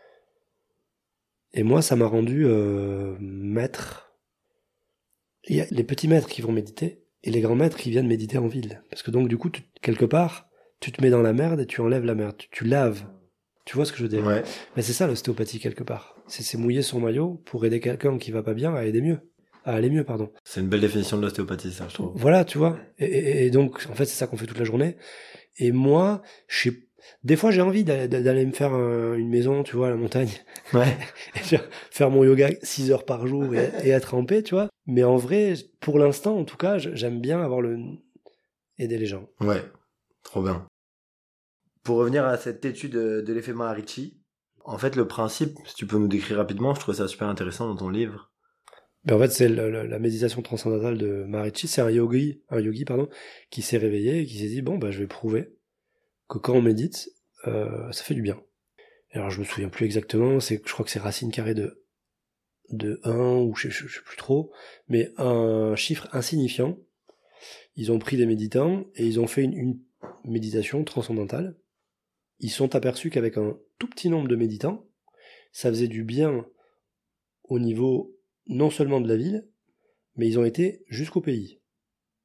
Et moi, ça m'a rendu maître. Il y a les petits maîtres qui vont méditer et les grands maîtres qui viennent méditer en ville. Parce que donc du coup, quelque part, tu te mets dans la merde et tu enlèves la merde. Tu laves. Tu vois ce que je veux dire? Ouais. Mais c'est ça l'ostéopathie quelque part. C'est mouiller son maillot pour aider quelqu'un qui va pas bien à aller mieux, pardon. C'est une belle définition de l'ostéopathie, ça, je trouve. Voilà, tu vois. Et donc, en fait, c'est ça qu'on fait toute la journée. Et moi, je Des fois, j'ai envie d'aller me faire une maison, tu vois, à la montagne. Ouais. Et faire mon yoga 6 heures par jour et être en paix, tu vois. Mais en vrai, pour l'instant, en tout cas, j'aime bien aider les gens. Ouais, trop bien. Pour revenir à cette étude de l'effet Maharishi, en fait, le principe, si tu peux nous décrire rapidement, je trouve ça super intéressant dans ton livre. Mais en fait, c'est la méditation transcendantale de Maharishi. C'est un yogi, qui s'est réveillé et qui s'est dit, bon, bah, je vais prouver que quand on médite, ça fait du bien. Et alors, je me souviens plus exactement, je crois que c'est racine carrée de 1, ou je sais plus trop, mais un chiffre insignifiant. Ils ont pris des méditants et ils ont fait une méditation transcendantale. Ils sont aperçus qu'avec un tout petit nombre de méditants, ça faisait du bien au niveau non seulement de la ville, mais ils ont été jusqu'au pays. Ok ?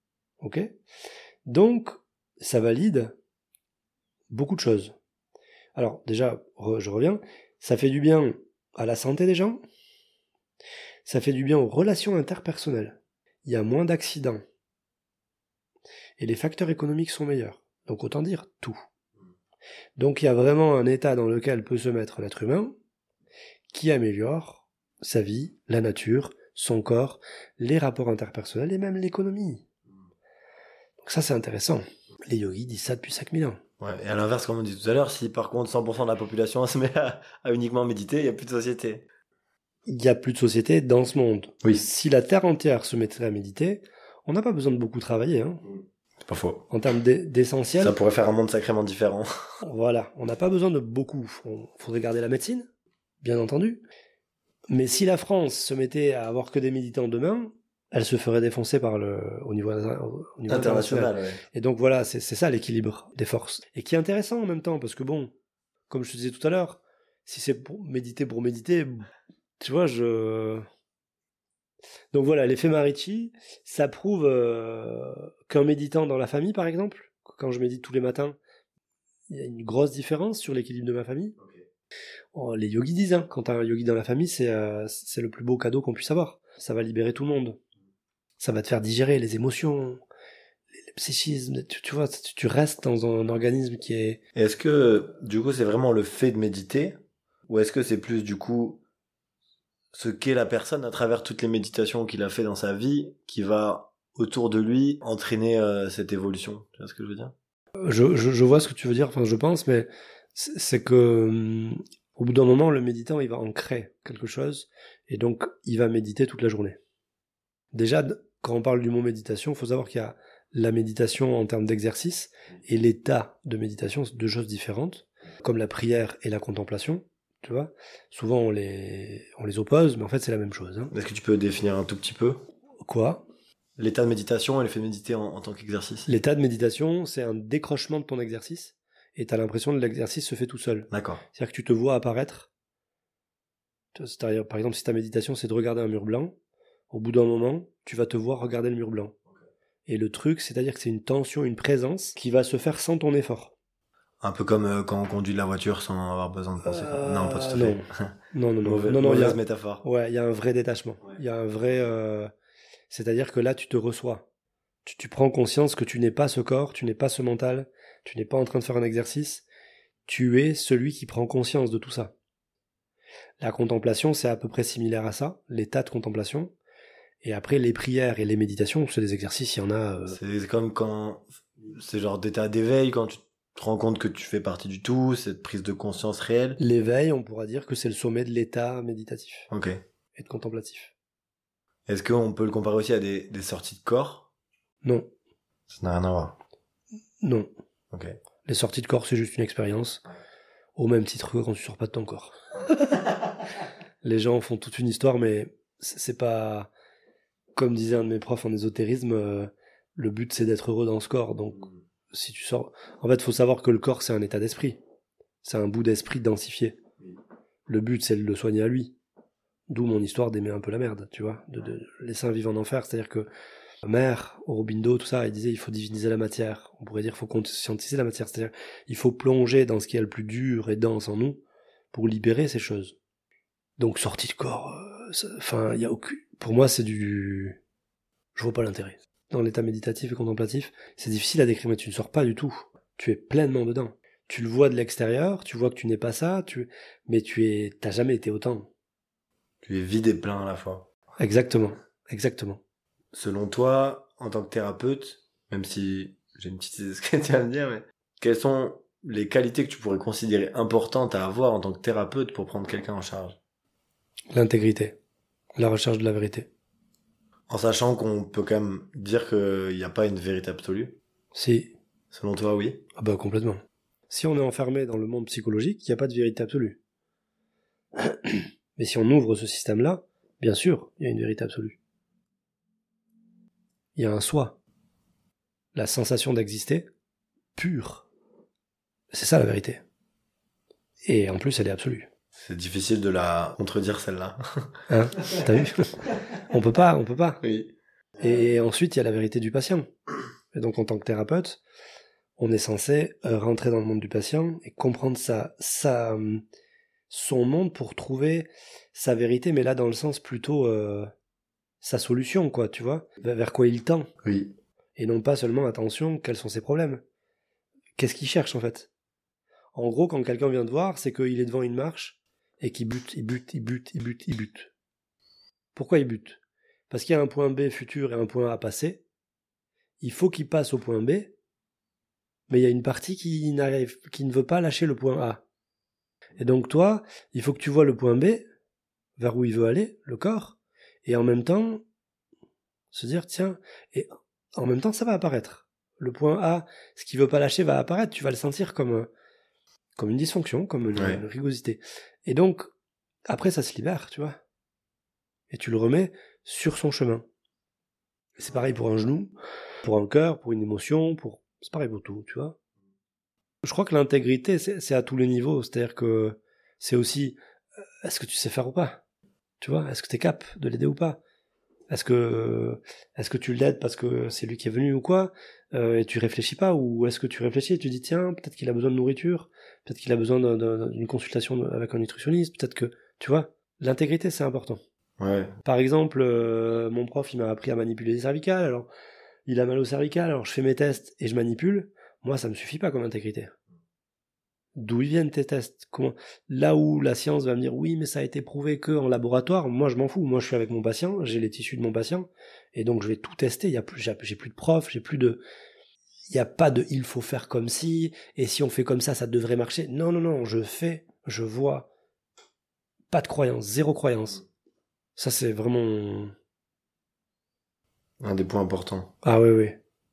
Donc, ça valide beaucoup de choses. Alors, déjà, je reviens, ça fait du bien à la santé des gens, ça fait du bien aux relations interpersonnelles. Il y a moins d'accidents. Et les facteurs économiques sont meilleurs. Donc, autant dire tout. Donc, il y a vraiment un état dans lequel peut se mettre l'être humain qui améliore sa vie, la nature, son corps, les rapports interpersonnels et même l'économie. Donc ça, c'est intéressant. Les yogis disent ça depuis 5000 ans. Ouais, et à l'inverse, comme on dit tout à l'heure, si par contre 100% de la population se met à uniquement méditer, il n'y a plus de société. Il n'y a plus de société dans ce monde. Oui. Si la Terre entière se mettrait à méditer, on n'a pas besoin de beaucoup travailler. Hein. C'est pas faux. En termes d'essentiel. Ça pourrait faire un monde sacrément différent. Voilà, on n'a pas besoin de beaucoup. Il faudrait garder la médecine, bien entendu. Mais si la France se mettait à avoir que des méditants demain, elle se ferait défoncer au niveau international. Ouais. Et donc voilà, c'est ça l'équilibre des forces. Et qui est intéressant en même temps, parce que bon, comme je te disais tout à l'heure, si c'est pour méditer, tu vois, Donc voilà, l'effet Maharishi, ça prouve qu'un méditant dans la famille, par exemple, quand je médite tous les matins, il y a une grosse différence sur l'équilibre de ma famille. Okay. Les yogis disent, quand t'as un yogi dans la famille, c'est le plus beau cadeau qu'on puisse avoir. Ça va libérer tout le monde. Ça va te faire digérer les émotions, le psychisme, tu vois, tu restes dans un organisme qui est... Et est-ce que, du coup, c'est vraiment le fait de méditer, ou est-ce que c'est plus, du coup, ce qu'est la personne à travers toutes les méditations qu'il a fait dans sa vie, qui va, autour de lui, entraîner cette évolution? Tu vois ce que je veux dire? Je vois ce que tu veux dire, enfin je pense, mais c'est que au bout d'un moment, le méditant, il va ancrer quelque chose, et donc il va méditer toute la journée. Déjà, quand on parle du mot méditation, il faut savoir qu'il y a la méditation en termes d'exercice, et l'état de méditation, c'est deux choses différentes, comme la prière et la contemplation, tu vois. Souvent on les oppose, mais en fait c'est la même chose. Hein. Est-ce que tu peux définir un tout petit peu? Quoi? L'état de méditation et le fait de méditer en tant qu'exercice. L'état de méditation, c'est un décrochement de ton exercice, et t'as l'impression que l'exercice se fait tout seul. D'accord. C'est-à-dire que tu te vois apparaître. C'est-à-dire, par exemple, si ta méditation, c'est de regarder un mur blanc, au bout d'un moment, tu vas te voir regarder le mur blanc. Et le truc, c'est-à-dire que c'est une tension, une présence qui va se faire sans ton effort. Un peu comme quand on conduit de la voiture sans avoir besoin de penser. Non, pas tout à fait. Non. Mauvaise métaphore. Ouais, il y a un vrai détachement. Il y a un vrai... C'est-à-dire que là, tu te reçois. Tu prends conscience que tu n'es pas ce corps, tu n'es pas ce mental, tu n'es pas en train de faire un exercice. Tu es celui qui prend conscience de tout ça. La contemplation, c'est à peu près similaire à ça, l'état de contemplation. Et après, les prières et les méditations, c'est des exercices, il y en a... C'est comme quand... C'est genre d'état d'éveil, quand tu te rends compte que tu fais partie du tout, cette prise de conscience réelle. L'éveil, on pourra dire que c'est le sommet de l'état méditatif. Ok. Et de contemplatif. Est-ce qu'on peut le comparer aussi à des sorties de corps? Non. Ça n'a rien à voir. Non. Ok. Les sorties de corps, c'est juste une expérience. Au même titre que quand tu sors pas de ton corps. Les gens font toute une histoire, mais c'est pas... Comme disait un de mes profs en ésotérisme, le but c'est d'être heureux dans ce corps. Donc, si tu sors... En fait, il faut savoir que le corps, c'est un état d'esprit. C'est un bout d'esprit densifié. Le but, c'est de le soigner à lui. D'où mon histoire d'aimer un peu la merde, tu vois. De les saints vivent en enfer, c'est-à-dire que Mère, Aurobindo, tout ça, il disait il faut diviniser la matière. On pourrait dire il faut conscientiser la matière, c'est-à-dire il faut plonger dans ce qui est le plus dur et dense en nous pour libérer ces choses. Donc sortie de corps, enfin il y a aucune... Pour moi c'est du... Je vois pas l'intérêt. Dans l'état méditatif et contemplatif, c'est difficile à décrire, mais tu ne sors pas du tout. Tu es pleinement dedans. tu le vois de l'extérieur, tu vois que tu n'es pas ça, mais t'as jamais été autant. Tu es vide et plein à la fois. Exactement. Selon toi, en tant que thérapeute, même si j'ai une petite idée de ce que tu vas me dire, mais quelles sont les qualités que tu pourrais considérer importantes à avoir en tant que thérapeute pour prendre quelqu'un en charge? L'intégrité. La recherche de la vérité. En sachant qu'on peut quand même dire qu'il n'y a pas une vérité absolue. Si. Selon toi, oui. Ah bah complètement. Si on est enfermé dans le monde psychologique, il n'y a pas de vérité absolue. Mais si on ouvre ce système-là, bien sûr, il y a une vérité absolue. Il y a un soi. La sensation d'exister, pure. C'est ça la vérité. Et en plus, elle est absolue. C'est difficile de la contredire, celle-là. Hein? T'as vu? On peut pas. Oui. Et ensuite, il y a la vérité du patient. Et donc, en tant que thérapeute, on est censé rentrer dans le monde du patient et comprendre son monde pour trouver sa vérité, mais là, dans le sens plutôt sa solution, quoi, tu vois, vers quoi il tend. Oui. Et non pas seulement, attention, quels sont ses problèmes. Qu'est-ce qu'il cherche, en fait? En gros, quand quelqu'un vient te voir, c'est qu'il est devant une marche et qu'il bute. Pourquoi il bute? Parce qu'il y a un point B futur et un point A à passer. Il faut qu'il passe au point B, mais il y a une partie qui ne veut pas lâcher le point A. Et donc toi, il faut que tu vois le point B, vers où il veut aller, le corps, et en même temps, se dire, tiens, et en même temps, ça va apparaître. Le point A, ce qui veut pas lâcher va apparaître, tu vas le sentir comme une dysfonction, comme une rugosité. Et donc, après, ça se libère, tu vois. Et tu le remets sur son chemin. Et c'est pareil pour un genou, pour un cœur, pour une émotion, c'est pareil pour tout, tu vois. Je crois que l'intégrité, c'est à tous les niveaux. C'est-à-dire que c'est aussi, est-ce que tu sais faire ou pas? Tu vois, est-ce que t'es cap de l'aider ou pas? Est-ce que tu l'aides parce que c'est lui qui est venu ou quoi, et tu réfléchis pas, ou est-ce que tu réfléchis et tu dis tiens, peut-être qu'il a besoin de nourriture, peut-être qu'il a besoin d'une consultation avec un nutritionniste, peut-être que, tu vois, l'intégrité c'est important. Ouais. Par exemple, mon prof il m'a appris à manipuler les cervicales, alors il a mal au cervical, alors je fais mes tests et je manipule, moi ça me suffit pas comme intégrité. D'où ils viennent tes tests? Là où la science va me dire oui mais ça a été prouvé que en laboratoire, moi je m'en fous, moi je suis avec mon patient, j'ai les tissus de mon patient et donc je vais tout tester, j'ai plus de prof, il y a pas de il faut faire comme si, et si on fait comme ça devrait marcher. Non, je vois, pas de croyance, zéro croyance. Ça c'est vraiment un des points importants. Ah oui.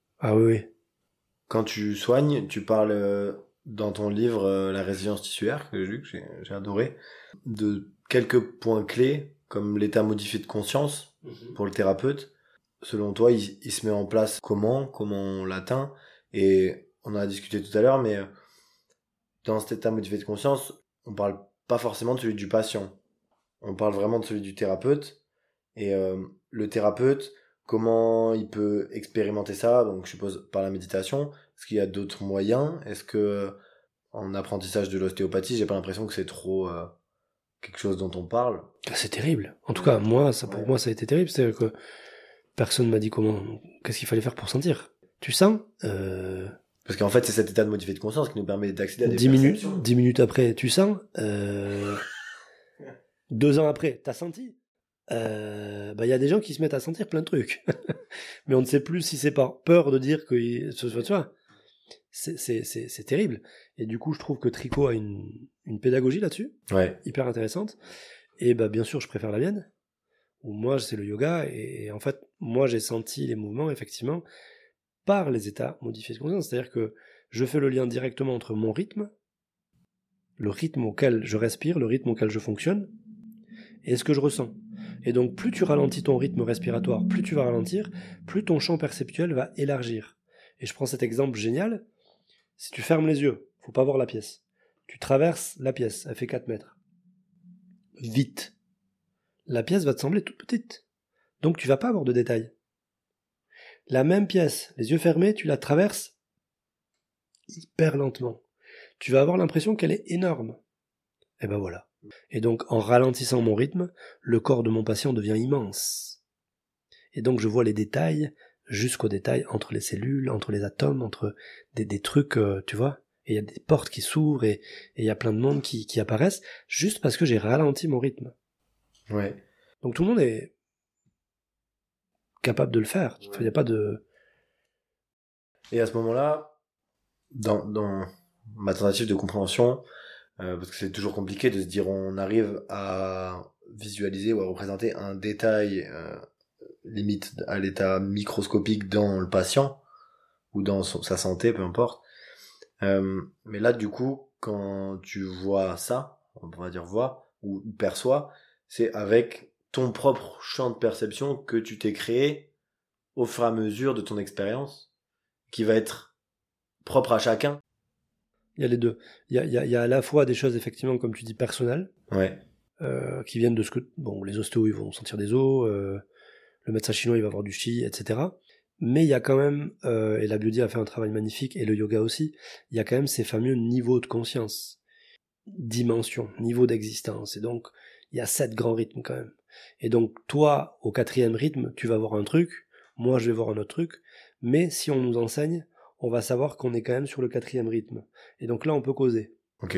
Quand tu soignes, tu parles dans ton livre La résilience tissulaire, que j'ai lu, que j'ai adoré, de quelques points clés, comme l'état modifié de conscience pour le thérapeute. Selon toi, il se met en place comment on l'atteint? Et on en a discuté tout à l'heure, mais dans cet état modifié de conscience, on parle pas forcément de celui du patient. On parle vraiment de celui du thérapeute. Et le thérapeute, comment il peut expérimenter ça? Donc je suppose par la méditation. Est-ce qu'il y a d'autres moyens? Est-ce que en apprentissage de l'ostéopathie, j'ai pas l'impression que c'est trop quelque chose dont on parle? C'est terrible. En tout cas, pour moi ça a été terrible. C'est-à-dire que personne m'a dit qu'est-ce qu'il fallait faire pour sentir. Tu sens Parce qu'en fait, c'est cet état de modifié de conscience qui nous permet d'accéder à des 10 minutes après, tu sens 2 ans après, t'as senti. Y a des gens qui se mettent à sentir plein de trucs. Mais on ne sait plus si c'est par peur de dire que tu vois, c'est terrible. Et du coup, je trouve que Tricot a une pédagogie là-dessus, hyper intéressante. Et bien sûr, je préfère la mienne, où moi, c'est le yoga, et en fait, moi, j'ai senti les mouvements, effectivement, par les états modifiés de conscience. C'est-à-dire que je fais le lien directement entre mon rythme, le rythme auquel je respire, le rythme auquel je fonctionne, et ce que je ressens. Et donc, plus tu ralentis ton rythme respiratoire, plus tu vas ralentir, plus ton champ perceptuel va élargir. Et je prends cet exemple génial. Si tu fermes les yeux, faut pas voir la pièce. Tu traverses la pièce, elle fait 4 mètres. Vite. La pièce va te sembler toute petite. Donc tu vas pas avoir de détails. La même pièce, les yeux fermés, tu la traverses hyper lentement. Tu vas avoir l'impression qu'elle est énorme. Et voilà. Et donc, en ralentissant mon rythme, le corps de mon patient devient immense. Et donc, je vois les détails, jusqu'aux détails, entre les cellules, entre les atomes, entre des trucs, tu vois. Et il y a des portes qui s'ouvrent et il y a plein de monde qui apparaissent juste parce que j'ai ralenti mon rythme. Ouais. Donc tout le monde est capable de le faire. Il n'y a pas de... Et à ce moment-là, dans ma tentative de compréhension, parce que c'est toujours compliqué de se dire on arrive à visualiser ou à représenter un détail limite à l'état microscopique dans le patient ou dans sa santé, peu importe. Mais là, du coup, quand tu vois ça, on va dire vois ou perçois, c'est avec ton propre champ de perception que tu t'es créé au fur et à mesure de ton expérience, qui va être propre à chacun. Il y a les deux. Il y a à la fois des choses, effectivement, comme tu dis, personnelles, Ouais. qui viennent de ce que... Bon, les ostéos, ils vont sentir des os, le médecin chinois, il va avoir du chi, etc. Mais il y a quand même, et la biodie a fait un travail magnifique, et le yoga aussi, il y a quand même ces fameux niveaux de conscience, dimension, niveau d'existence. Et donc, il y a 7 grands rythmes quand même. Et donc, toi, au 4e rythme, tu vas voir un truc, moi je vais voir un autre truc, mais si on nous enseigne, on va savoir qu'on est quand même sur le 4e rythme. Et donc là, on peut causer. Ok.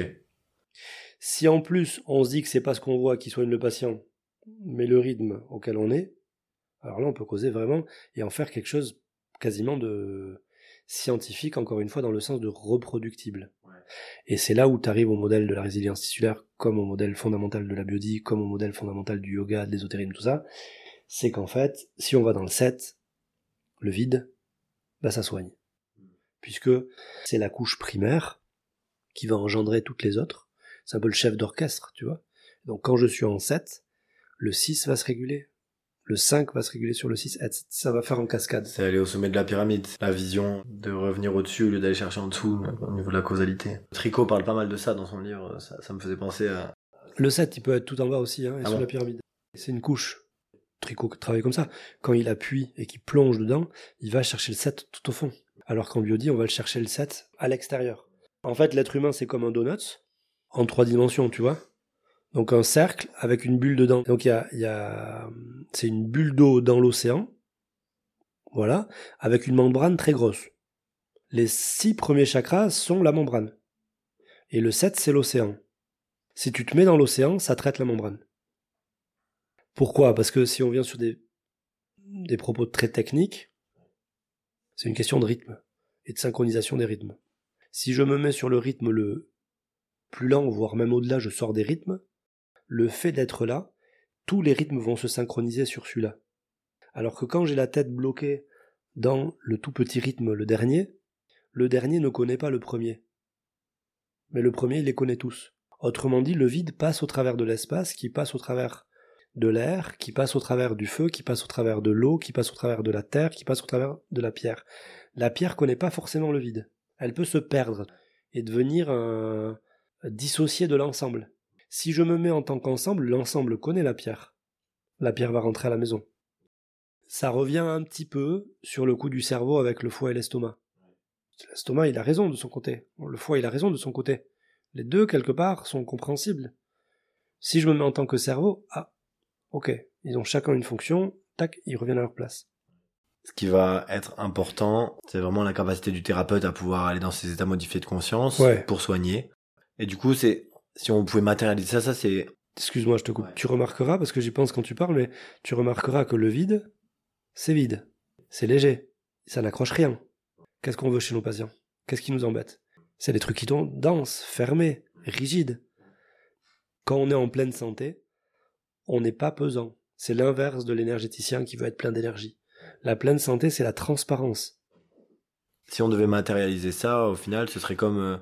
Si en plus, on se dit que c'est pas ce qu'on voit qui soigne le patient, mais le rythme auquel on est, alors là, on peut causer vraiment et en faire quelque chose quasiment de scientifique, encore une fois, dans le sens de reproductible. Ouais. Et c'est là où tu arrives au modèle de la résilience tissulaire, comme au modèle fondamental de la biodie, comme au modèle fondamental du yoga, de l'ésotérisme, tout ça. C'est qu'en fait, si on va dans le 7, le vide, bah ça soigne. Puisque c'est la couche primaire qui va engendrer toutes les autres. C'est un peu le chef d'orchestre, tu vois. Donc quand je suis en 7, le 6 va se réguler. Le 5 va se réguler sur le 6, ça va faire en cascade. C'est aller au sommet de la pyramide, la vision de revenir au-dessus au lieu d'aller chercher en dessous au niveau de la causalité. Tricot parle pas mal de ça dans son livre, ça me faisait penser à... Le 7, il peut être tout en bas aussi, hein, et sur la pyramide. C'est une couche. Tricot travaille comme ça. Quand il appuie et qu'il plonge dedans, il va chercher le 7 tout au fond. Alors qu'en biodie, on va le chercher le 7 à l'extérieur. En fait, l'être humain, c'est comme un donut, en 3 dimensions, tu vois. Donc un cercle avec une bulle dedans. Donc c'est une bulle d'eau dans l'océan, voilà, avec une membrane très grosse. Les 6 premiers chakras sont la membrane. Et le 7, c'est l'océan. Si tu te mets dans l'océan, ça traite la membrane. Pourquoi ? Parce que si on vient sur des propos très techniques, c'est une question de rythme et de synchronisation des rythmes. Si je me mets sur le rythme le plus lent, voire même au-delà, je sors des rythmes, le fait d'être là, tous les rythmes vont se synchroniser sur celui-là. Alors que quand j'ai la tête bloquée dans le tout petit rythme, le dernier ne connaît pas le premier. Mais le premier, il les connaît tous. Autrement dit, le vide passe au travers de l'espace, qui passe au travers de l'air, qui passe au travers du feu, qui passe au travers de l'eau, qui passe au travers de la terre, qui passe au travers de la pierre. La pierre connaît pas forcément le vide. Elle peut se perdre et devenir dissociée de l'ensemble. Si je me mets en tant qu'ensemble, l'ensemble connaît la pierre. La pierre va rentrer à la maison. Ça revient un petit peu sur le coup du cerveau avec le foie et l'estomac. L'estomac, il a raison de son côté. Le foie, il a raison de son côté. Les deux, quelque part, sont compréhensibles. Si je me mets en tant que cerveau, ok, ils ont chacun une fonction, tac, ils reviennent à leur place. Ce qui va être important, c'est vraiment la capacité du thérapeute à pouvoir aller dans ces états modifiés de conscience pour soigner. Et du coup, si on pouvait matérialiser ça, c'est... Excuse-moi, je te coupe. Ouais. Tu remarqueras, parce que j'y pense quand tu parles, mais tu remarqueras que le vide, c'est vide. C'est léger. Ça n'accroche rien. Qu'est-ce qu'on veut chez nos patients ? Qu'est-ce qui nous embête ? C'est des trucs qui sont denses, fermés, rigides. Quand on est en pleine santé, on n'est pas pesant. C'est l'inverse de l'énergéticien qui veut être plein d'énergie. La pleine santé, c'est la transparence. Si on devait matérialiser ça, au final, ce serait comme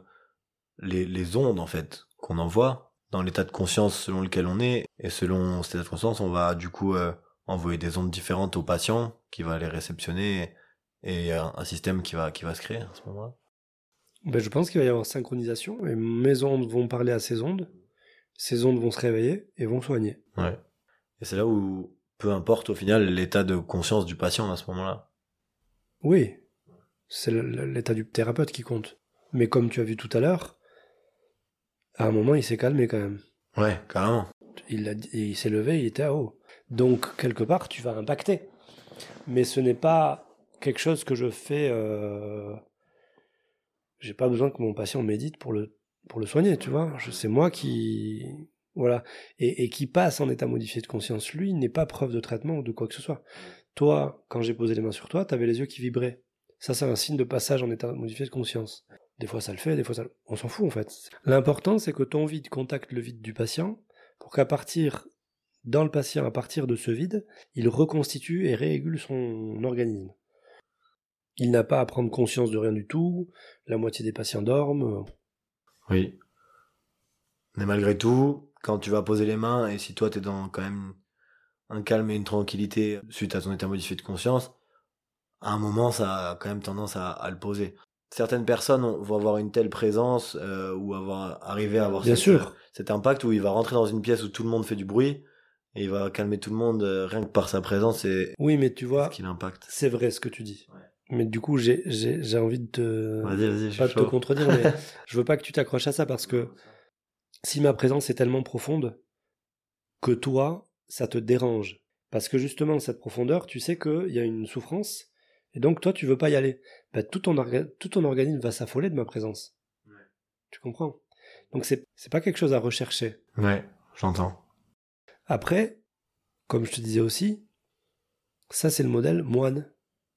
les ondes, en fait, qu'on envoie dans l'état de conscience selon lequel on est. Et selon cet état de conscience, on va du coup envoyer des ondes différentes au patient qui va les réceptionner et un système qui va se créer à ce moment-là. Ben, je pense qu'il va y avoir synchronisation et mes ondes vont parler à ces ondes vont se réveiller et vont soigner. Ouais. Et c'est là où, peu importe au final l'état de conscience du patient à ce moment-là. Oui, c'est l'état du thérapeute qui compte. Mais comme tu as vu tout à l'heure, à un moment il s'est calmé quand même. Ouais, carrément. Il s'est levé, il était à haut. Donc quelque part tu vas impacter. Mais ce n'est pas quelque chose que je fais... j'ai pas besoin que mon patient médite pour le soigner, tu vois. C'est moi qui, voilà, et qui passe en état modifié de conscience. Lui n'est pas preuve de traitement ou de quoi que ce soit. Toi, quand j'ai posé les mains sur toi, t'avais les yeux qui vibraient. Ça, c'est un signe de passage en état modifié de conscience. Des fois ça le fait, des fois ça... On s'en fout en fait. L'important, c'est que ton vide contacte le vide du patient pour qu'à partir, dans le patient, à partir de ce vide, il reconstitue et régule son organisme. Il n'a pas à prendre conscience de rien du tout, la moitié des patients dorment. Oui. Mais malgré tout, quand tu vas poser les mains, et si toi t'es dans quand même un calme et une tranquillité suite à ton état modifié de conscience, à un moment ça a quand même tendance à le poser. Certaines personnes vont avoir une telle présence ou arriver à avoir cet impact où il va rentrer dans une pièce où tout le monde fait du bruit et il va calmer tout le monde rien que par sa présence et oui, mais tu vois, ce qu'il impacte. C'est vrai ce que tu dis. Ouais. Mais du coup, j'ai envie de te... Vas-y, pas de te contredire, mais je veux pas que tu t'accroches à ça parce que si ma présence est tellement profonde que toi, ça te dérange. Parce que justement, cette profondeur, tu sais qu'il y a une souffrance et donc toi, tu veux pas y aller. Bah, tout ton organisme va s'affoler de ma présence. Ouais. Tu comprends? Donc c'est pas quelque chose à rechercher. Ouais, j'entends. Après, comme je te disais aussi, ça c'est le modèle moine.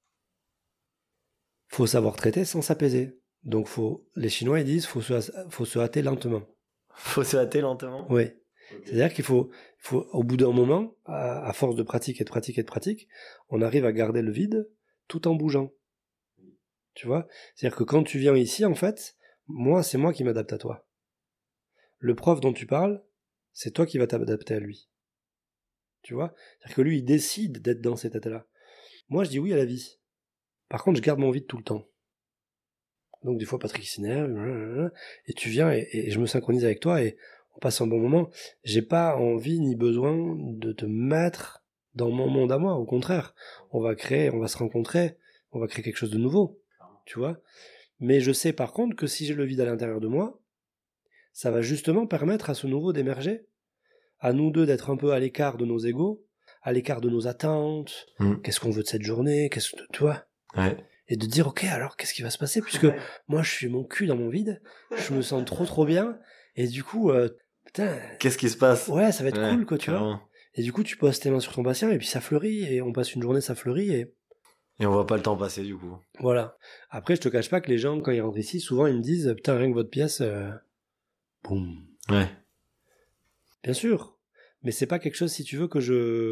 Faut savoir traiter sans s'apaiser. Donc les Chinois ils disent faut se hâter lentement. Faut se hâter lentement. Oui. Okay. C'est-à-dire qu'il faut au bout d'un moment, à force de pratique et de pratique et de pratique, on arrive à garder le vide tout en bougeant. Tu vois? C'est-à-dire que quand tu viens ici, en fait, c'est moi qui m'adapte à toi. Le prof dont tu parles, c'est toi qui vas t'adapter à lui. Tu vois? C'est-à-dire que lui, il décide d'être dans cet état-là. Moi, je dis oui à la vie. Par contre, je garde mon vide tout le temps. Donc des fois, Patrick s'énerve, et tu viens et je me synchronise avec toi et on passe un bon moment. J'ai pas envie ni besoin de te mettre dans mon monde à moi. Au contraire, on va se rencontrer, on va créer quelque chose de nouveau. Tu vois? Mais je sais par contre que si j'ai le vide à l'intérieur de moi, ça va justement permettre à ce nouveau d'émerger, à nous deux d'être un peu à l'écart de nos égos, à l'écart de nos attentes, qu'est-ce qu'on veut de cette journée, tu vois? Ouais. Et de dire, ok, alors qu'est-ce qui va se passer? Puisque moi, je suis mon cul dans mon vide, je me sens trop bien, et du coup, putain... Qu'est-ce qui se passe? Ouais, ça va être cool, quoi, tu vois. Et du coup, tu poses tes mains sur ton patient, et puis ça fleurit, et on passe une journée, ça fleurit, et on voit pas le temps passer, du coup. Voilà. Après, je te cache pas que les gens, quand ils rentrent ici, souvent, ils me disent, putain, rien que votre pièce, boum. Ouais. Bien sûr. Mais c'est pas quelque chose, si tu veux, que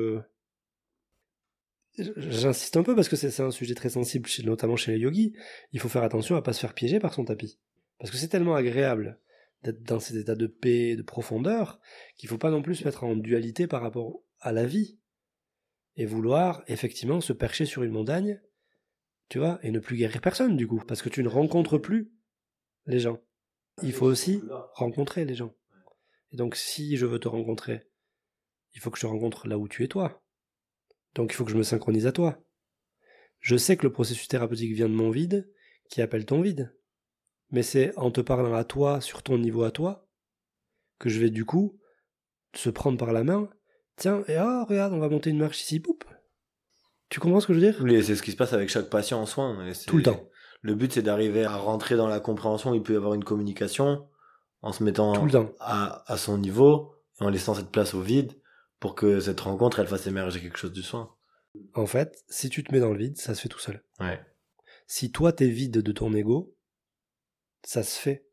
J'insiste un peu parce que c'est un sujet très sensible, notamment chez les yogis. Il faut faire attention à pas se faire piéger par son tapis. Parce que c'est tellement agréable d'être dans cet état de paix, de profondeur, qu'il faut pas non plus se mettre en dualité par rapport à la vie. Et vouloir, effectivement, se percher sur une montagne, tu vois, et ne plus guérir personne, du coup. Parce que tu ne rencontres plus les gens. Il faut aussi rencontrer les gens. Et donc, si je veux te rencontrer, il faut que je te rencontre là où tu es toi. Donc il faut que je me synchronise à toi. Je sais que le processus thérapeutique vient de mon vide, qui appelle ton vide. Mais c'est en te parlant à toi, sur ton niveau à toi, que je vais du coup se prendre par la main. Tiens, et regarde, on va monter une marche ici, poup. Tu comprends ce que je veux dire? Oui, c'est ce qui se passe avec chaque patient en soins. Tout le temps. Le but, c'est d'arriver à rentrer dans la compréhension où il peut y avoir une communication en se mettant tout le temps à son niveau et en laissant cette place au vide pour que cette rencontre, elle fasse émerger quelque chose du soin. En fait, si tu te mets dans le vide, ça se fait tout seul. Ouais. Si toi, t'es vide de ton ego, ça se fait.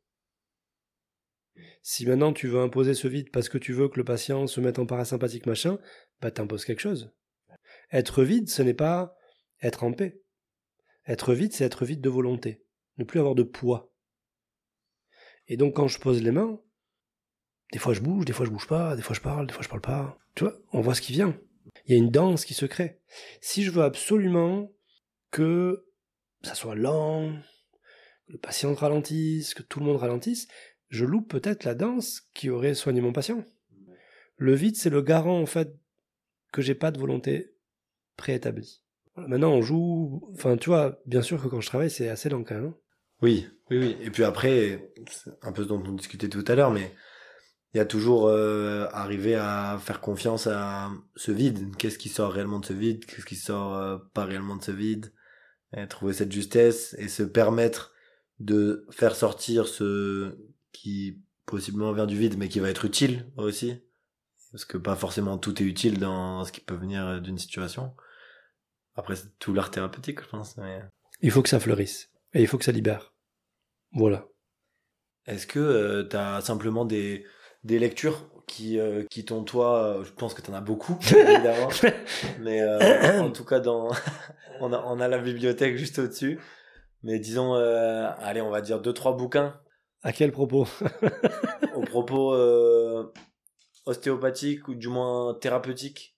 Si maintenant tu veux imposer ce vide parce que tu veux que le patient se mette en parasympathique machin, bah t'imposes quelque chose. Être vide, ce n'est pas être en paix. Être vide, c'est être vide de volonté. Ne plus avoir de poids. Et donc quand je pose les mains, des fois je bouge, des fois je bouge pas, des fois je parle pas. Tu vois, on voit ce qui vient. Il y a une danse qui se crée. Si je veux absolument que ça soit lent, que le patient ralentisse, que tout le monde ralentisse, je loupe peut-être la danse qui aurait soigné mon patient. Le vide, c'est le garant, en fait, que j'ai pas de volonté préétablie. Voilà, maintenant, on joue... Enfin, tu vois, bien sûr que quand je travaille, c'est assez lent quand même. Oui. Et puis après, c'est un peu ce dont on discutait tout à l'heure, mais il y a toujours arriver à faire confiance à ce vide. Qu'est-ce qui sort réellement de ce vide? Qu'est-ce qui sort pas réellement de ce vide? Et trouver cette justesse et se permettre de faire sortir ce qui possiblement vient du vide, mais qui va être utile aussi. Parce que pas forcément tout est utile dans ce qui peut venir d'une situation. Après, c'est tout l'art thérapeutique, je pense. Mais... Il faut que ça fleurisse. Et il faut que ça libère. Voilà. Est-ce que t'as simplement des lectures qui t'ont, toi, je pense que t'en as beaucoup, évidemment. Mais en tout cas, on a la bibliothèque juste au-dessus. Mais disons, allez, on va dire 2-3 bouquins. À quel propos? Au propos ostéopathique ou du moins thérapeutique.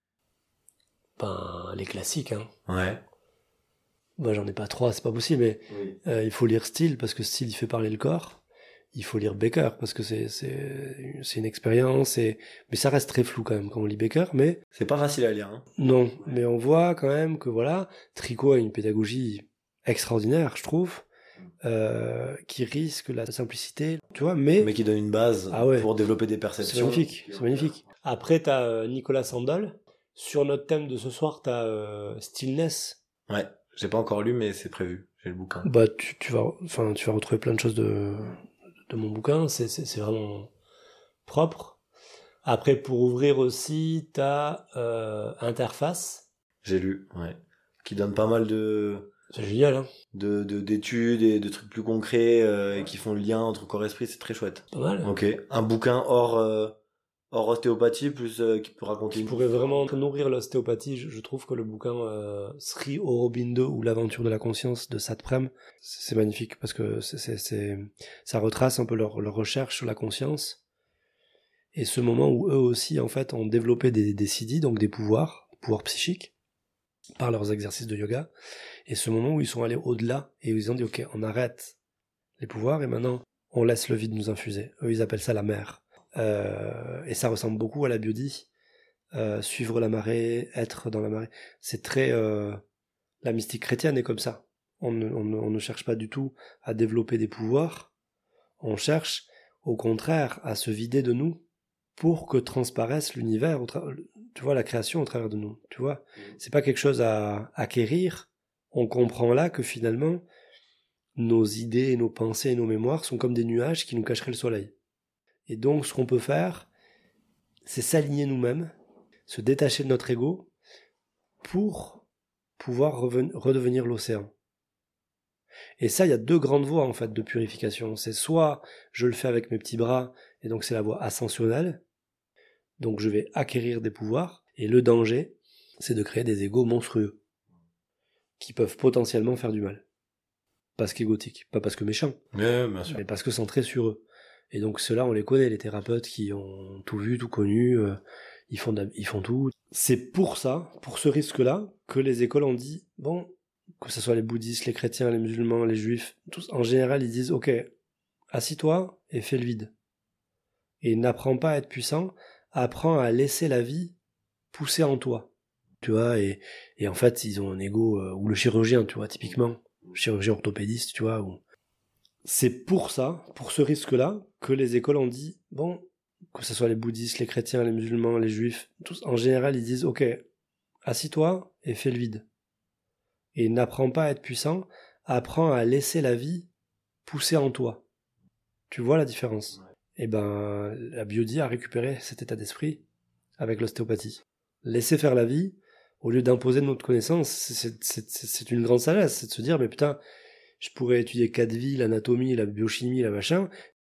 Ben, les classiques, hein. Ouais. Moi, j'en ai pas 3, c'est pas possible, mais Oui. il faut lire Steele, parce que Steele, il fait parler le corps. Il faut lire Becker, parce que c'est une expérience, mais ça reste très flou quand même quand on lit Becker, mais... C'est pas facile à lire, hein. Non, mais on voit quand même que voilà, Tricot a une pédagogie extraordinaire, je trouve, qui risque la simplicité, tu vois, mais qui donne une base pour développer des perceptions. C'est magnifique. Après, t'as Nicolas Sandel. Sur notre thème de ce soir, t'as Stillness. Ouais, j'ai pas encore lu, mais c'est prévu. J'ai le bouquin. Bah, tu vas retrouver plein de choses de mon bouquin. C'est vraiment propre. Après, pour ouvrir aussi, t'as Interface. J'ai lu, ouais. Qui donne pas mal de... C'est génial, hein. D'études et de trucs plus concrets et qui font le lien entre corps et esprit, c'est très chouette. Pas mal. Ok. Un bouquin hors ostéopathie, plus qui peut raconter... Qui pourrait vraiment nourrir l'ostéopathie. Je trouve que le bouquin Sri Aurobindo ou l'aventure de la conscience de Satprem, c'est magnifique parce que ça retrace un peu leur recherche sur la conscience et ce moment où eux aussi en fait ont développé des siddhis, donc des pouvoirs psychiques par leurs exercices de yoga, et ce moment où ils sont allés au-delà et où ils ont dit ok, on arrête les pouvoirs et maintenant on laisse le vide nous infuser. Eux ils appellent ça la mer. Et ça ressemble beaucoup à la biodie, suivre la marée, être dans la marée. C'est très la mystique chrétienne est comme ça. On ne cherche pas du tout à développer des pouvoirs. On cherche au contraire à se vider de nous pour que transparaisse l'univers, tu vois, la création au travers de nous. Tu vois, c'est pas quelque chose à acquérir. On comprend là que finalement nos idées, nos pensées et nos mémoires sont comme des nuages qui nous cacheraient le soleil. Et donc, ce qu'on peut faire, c'est s'aligner nous-mêmes, se détacher de notre ego pour pouvoir redevenir l'océan. Et ça, il y a 2 grandes voies, en fait, de purification. C'est soit je le fais avec mes petits bras, et donc c'est la voie ascensionnelle, donc je vais acquérir des pouvoirs, et le danger, c'est de créer des égos monstrueux, qui peuvent potentiellement faire du mal. Parce qu'égotiques, pas parce que méchants, bien sûr. Mais parce que centrés sur eux. Et donc ceux-là, on les connaît, les thérapeutes qui ont tout vu, tout connu, ils font tout. C'est pour ça, pour ce risque-là, que les écoles ont dit, bon, que ce soit les bouddhistes, les chrétiens, les musulmans, les juifs, tous, en général, ils disent, ok, assis-toi et fais le vide. Et n'apprends pas à être puissant, apprends à laisser la vie pousser en toi. Tu vois, et en fait, ils ont un ego, ou le chirurgien, tu vois, typiquement, le chirurgien orthopédiste, tu vois, ou... C'est pour ça, pour ce risque-là, que les écoles ont dit, bon, que ce soit les bouddhistes, les chrétiens, les musulmans, les juifs, tous, en général, ils disent, ok, assis-toi et fais le vide. Et n'apprends pas à être puissant, apprends à laisser la vie pousser en toi. Tu vois la différence? Et ben, la biodie a récupéré cet état d'esprit avec l'ostéopathie. Laisser faire la vie, au lieu d'imposer notre connaissance, c'est une grande sagesse, c'est de se dire, mais putain, je pourrais étudier 4 vies, l'anatomie, la biochimie, la machin.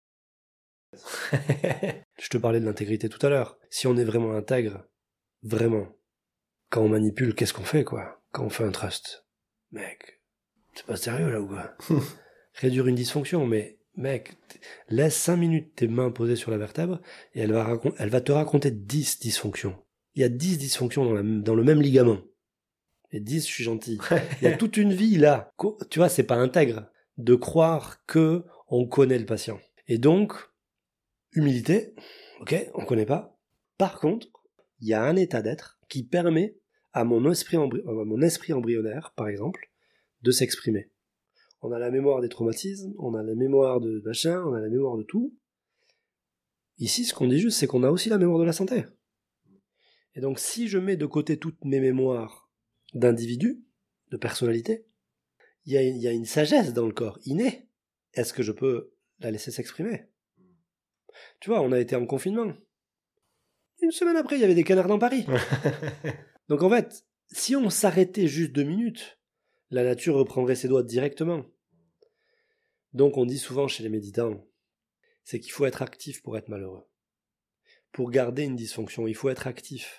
Je te parlais de l'intégrité tout à l'heure. Si on est vraiment intègre, vraiment, quand on manipule, qu'est-ce qu'on fait, quoi? Quand on fait un trust. Mec, c'est pas sérieux, là, ou quoi? Réduire une dysfonction, mais, mec, laisse 5 minutes tes mains posées sur la vertèbre, et elle va te raconter 10 dysfonctions. Il y a 10 dysfonctions dans le même ligament. Et 10, je suis gentil. Il y a toute une vie là. Tu vois, c'est pas intègre de croire que on connaît le patient. Et donc, humilité, ok, on connaît pas. Par contre, il y a un état d'être qui permet à mon esprit embryonnaire, par exemple, de s'exprimer. On a la mémoire des traumatismes, on a la mémoire de machin, on a la mémoire de tout. Ici, ce qu'on dit juste, c'est qu'on a aussi la mémoire de la santé. Et donc, si je mets de côté toutes mes mémoires d'individus, de personnalité, il y a une sagesse dans le corps, innée, est-ce que je peux la laisser s'exprimer? Tu vois, on a été en confinement. Une semaine après, il y avait des canards dans Paris. Donc en fait, si on s'arrêtait juste 2 minutes, la nature reprendrait ses doigts directement. Donc on dit souvent chez les méditants, c'est qu'il faut être actif pour être malheureux. Pour garder une dysfonction, il faut être actif.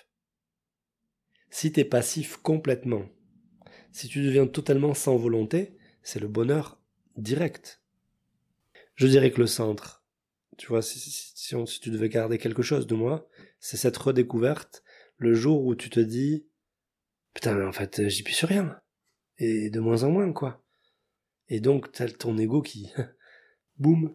Si t'es passif complètement, si tu deviens totalement sans volonté, c'est le bonheur direct. Je dirais que le centre, tu vois, si tu devais garder quelque chose de moi, c'est cette redécouverte, le jour où tu te dis, putain, mais en fait, j'y puis sur rien. Et de moins en moins, quoi. Et donc, t'as ton ego qui, boum.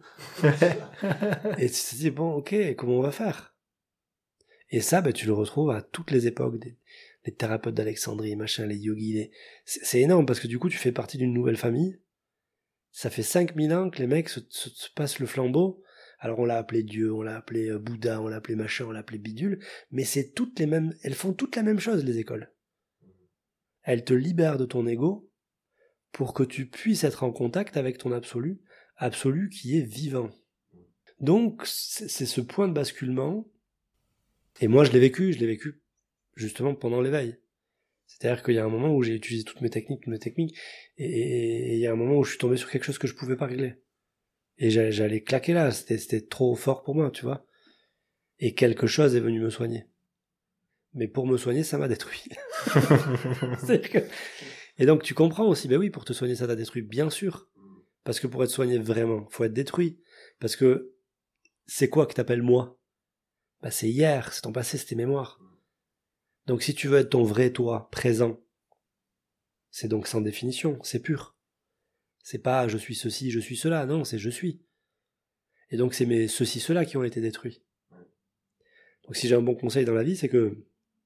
Et tu te dis, bon, ok, comment on va faire? Et ça, tu le retrouves à toutes les époques, les thérapeutes d'Alexandrie, machin, les yogis, c'est énorme, parce que du coup, tu fais partie d'une nouvelle famille. Ça fait 5000 ans que les mecs se passent le flambeau. Alors on l'a appelé Dieu, on l'a appelé Bouddha, on l'a appelé machin, on l'a appelé bidule, mais c'est toutes les mêmes, elles font toutes la même chose, les écoles. Elles te libèrent de ton ego pour que tu puisses être en contact avec ton absolu qui est vivant. Donc c'est ce point de basculement, et moi je l'ai vécu justement pendant l'éveil. C'est-à-dire qu'il y a un moment où j'ai utilisé toutes mes techniques, et il y a un moment où je suis tombé sur quelque chose que je pouvais pas régler. Et j'allais claquer là, c'était trop fort pour moi, tu vois. Et quelque chose est venu me soigner. Mais pour me soigner, ça m'a détruit. C'est-à-dire que... Et donc tu comprends aussi, oui, pour te soigner, ça t'a détruit, bien sûr. Parce que pour être soigné vraiment, faut être détruit. Parce que c'est quoi que t'appelles moi? C'est hier, c'est ton passé, c'est tes mémoires. Donc si tu veux être ton vrai toi, présent, c'est donc sans définition, c'est pur. C'est pas je suis ceci, je suis cela, non, c'est je suis. Et donc c'est mes ceci, cela qui ont été détruits. Donc si j'ai un bon conseil dans la vie, c'est que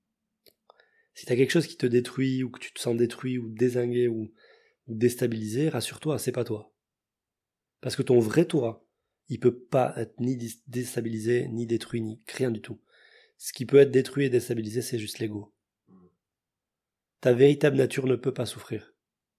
si t'as quelque chose qui te détruit, ou que tu te sens détruit, ou dézingué, ou déstabilisé, rassure-toi, c'est pas toi. Parce que ton vrai toi, il peut pas être ni déstabilisé, ni détruit, ni rien du tout. Ce qui peut être détruit et déstabilisé, c'est juste l'ego. Ta véritable nature ne peut pas souffrir.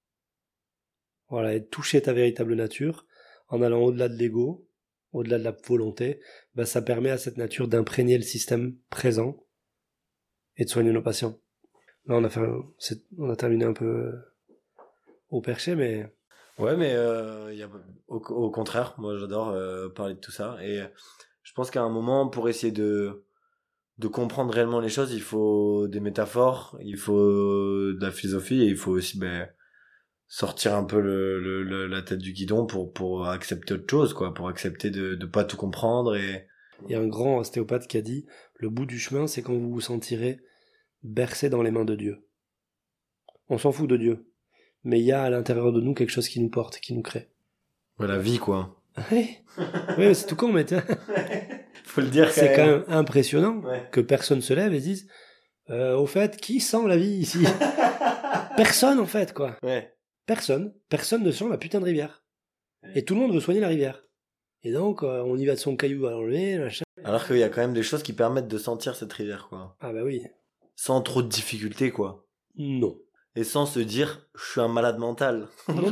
Voilà, et toucher ta véritable nature, en allant au-delà de l'ego, au-delà de la volonté, ça permet à cette nature d'imprégner le système présent et de soigner nos patients. Là, on a terminé un peu au perché, mais... Ouais, mais au contraire, moi j'adore parler de tout ça. Et je pense qu'à un moment, pour essayer de comprendre réellement les choses, il faut des métaphores, il faut de la philosophie, et il faut aussi sortir un peu la tête du guidon pour accepter autre chose, quoi, pour accepter de pas tout comprendre. Et il y a un grand ostéopathe qui a dit, le bout du chemin, c'est quand vous vous sentirez bercé dans les mains de Dieu. On s'en fout de Dieu, mais il y a à l'intérieur de nous quelque chose qui nous porte, qui nous crée. Ouais, la vie, quoi. Oui, ouais, c'est tout con, mais faut le dire. C'est quand même impressionnant que personne se lève et dise, au fait, qui sent la vie ici? Personne, en fait, quoi. Ouais. Personne ne sent la putain de rivière. Et tout le monde veut soigner la rivière. Et donc, on y va de son caillou à l'enlever, machin. Alors qu'il y a quand même des choses qui permettent de sentir cette rivière, quoi. Ah bah oui. Sans trop de difficultés, quoi. Non. Et sans se dire, je suis un malade mental.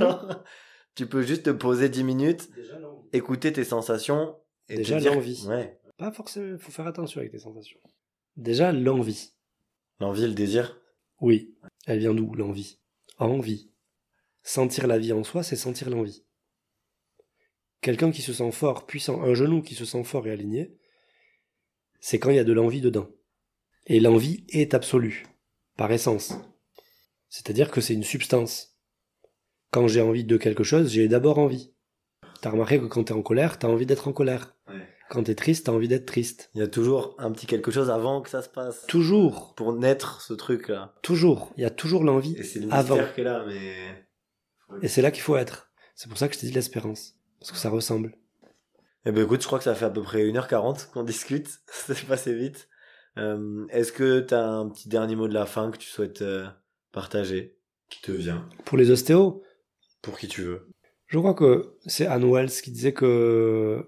Tu peux juste te poser 10 minutes, écouter tes sensations, et déjà te dire... l'envie. Ouais. Pas forcément, faut faire attention avec tes sensations. Déjà l'envie. L'envie et le désir? Oui. Elle vient d'où, l'envie? Envie. Sentir la vie en soi, c'est sentir l'envie. Quelqu'un qui se sent fort, puissant, un genou qui se sent fort et aligné, c'est quand il y a de l'envie dedans. Et l'envie est absolue, par essence. C'est-à-dire que c'est une substance. Quand j'ai envie de quelque chose, j'ai d'abord envie. T'as remarqué que quand t'es en colère, t'as envie d'être en colère. Ouais. Quand t'es triste, t'as envie d'être triste. Il y a toujours un petit quelque chose avant que ça se passe. Toujours. Pour naître ce truc-là. Toujours. Il y a toujours l'envie avant. Et c'est le mystère qui est là, mais... Et c'est là qu'il faut être. C'est pour ça que je t'ai dit l'espérance. Parce que ça ressemble. Eh ben écoute, je crois que ça fait à peu près 1h40 qu'on discute. C'est passé vite. Est-ce que t'as un petit dernier mot de la fin que tu souhaites partager? Qui te vient? Pour les ostéos? Pour qui tu veux. Je crois que c'est Anne Wells qui disait que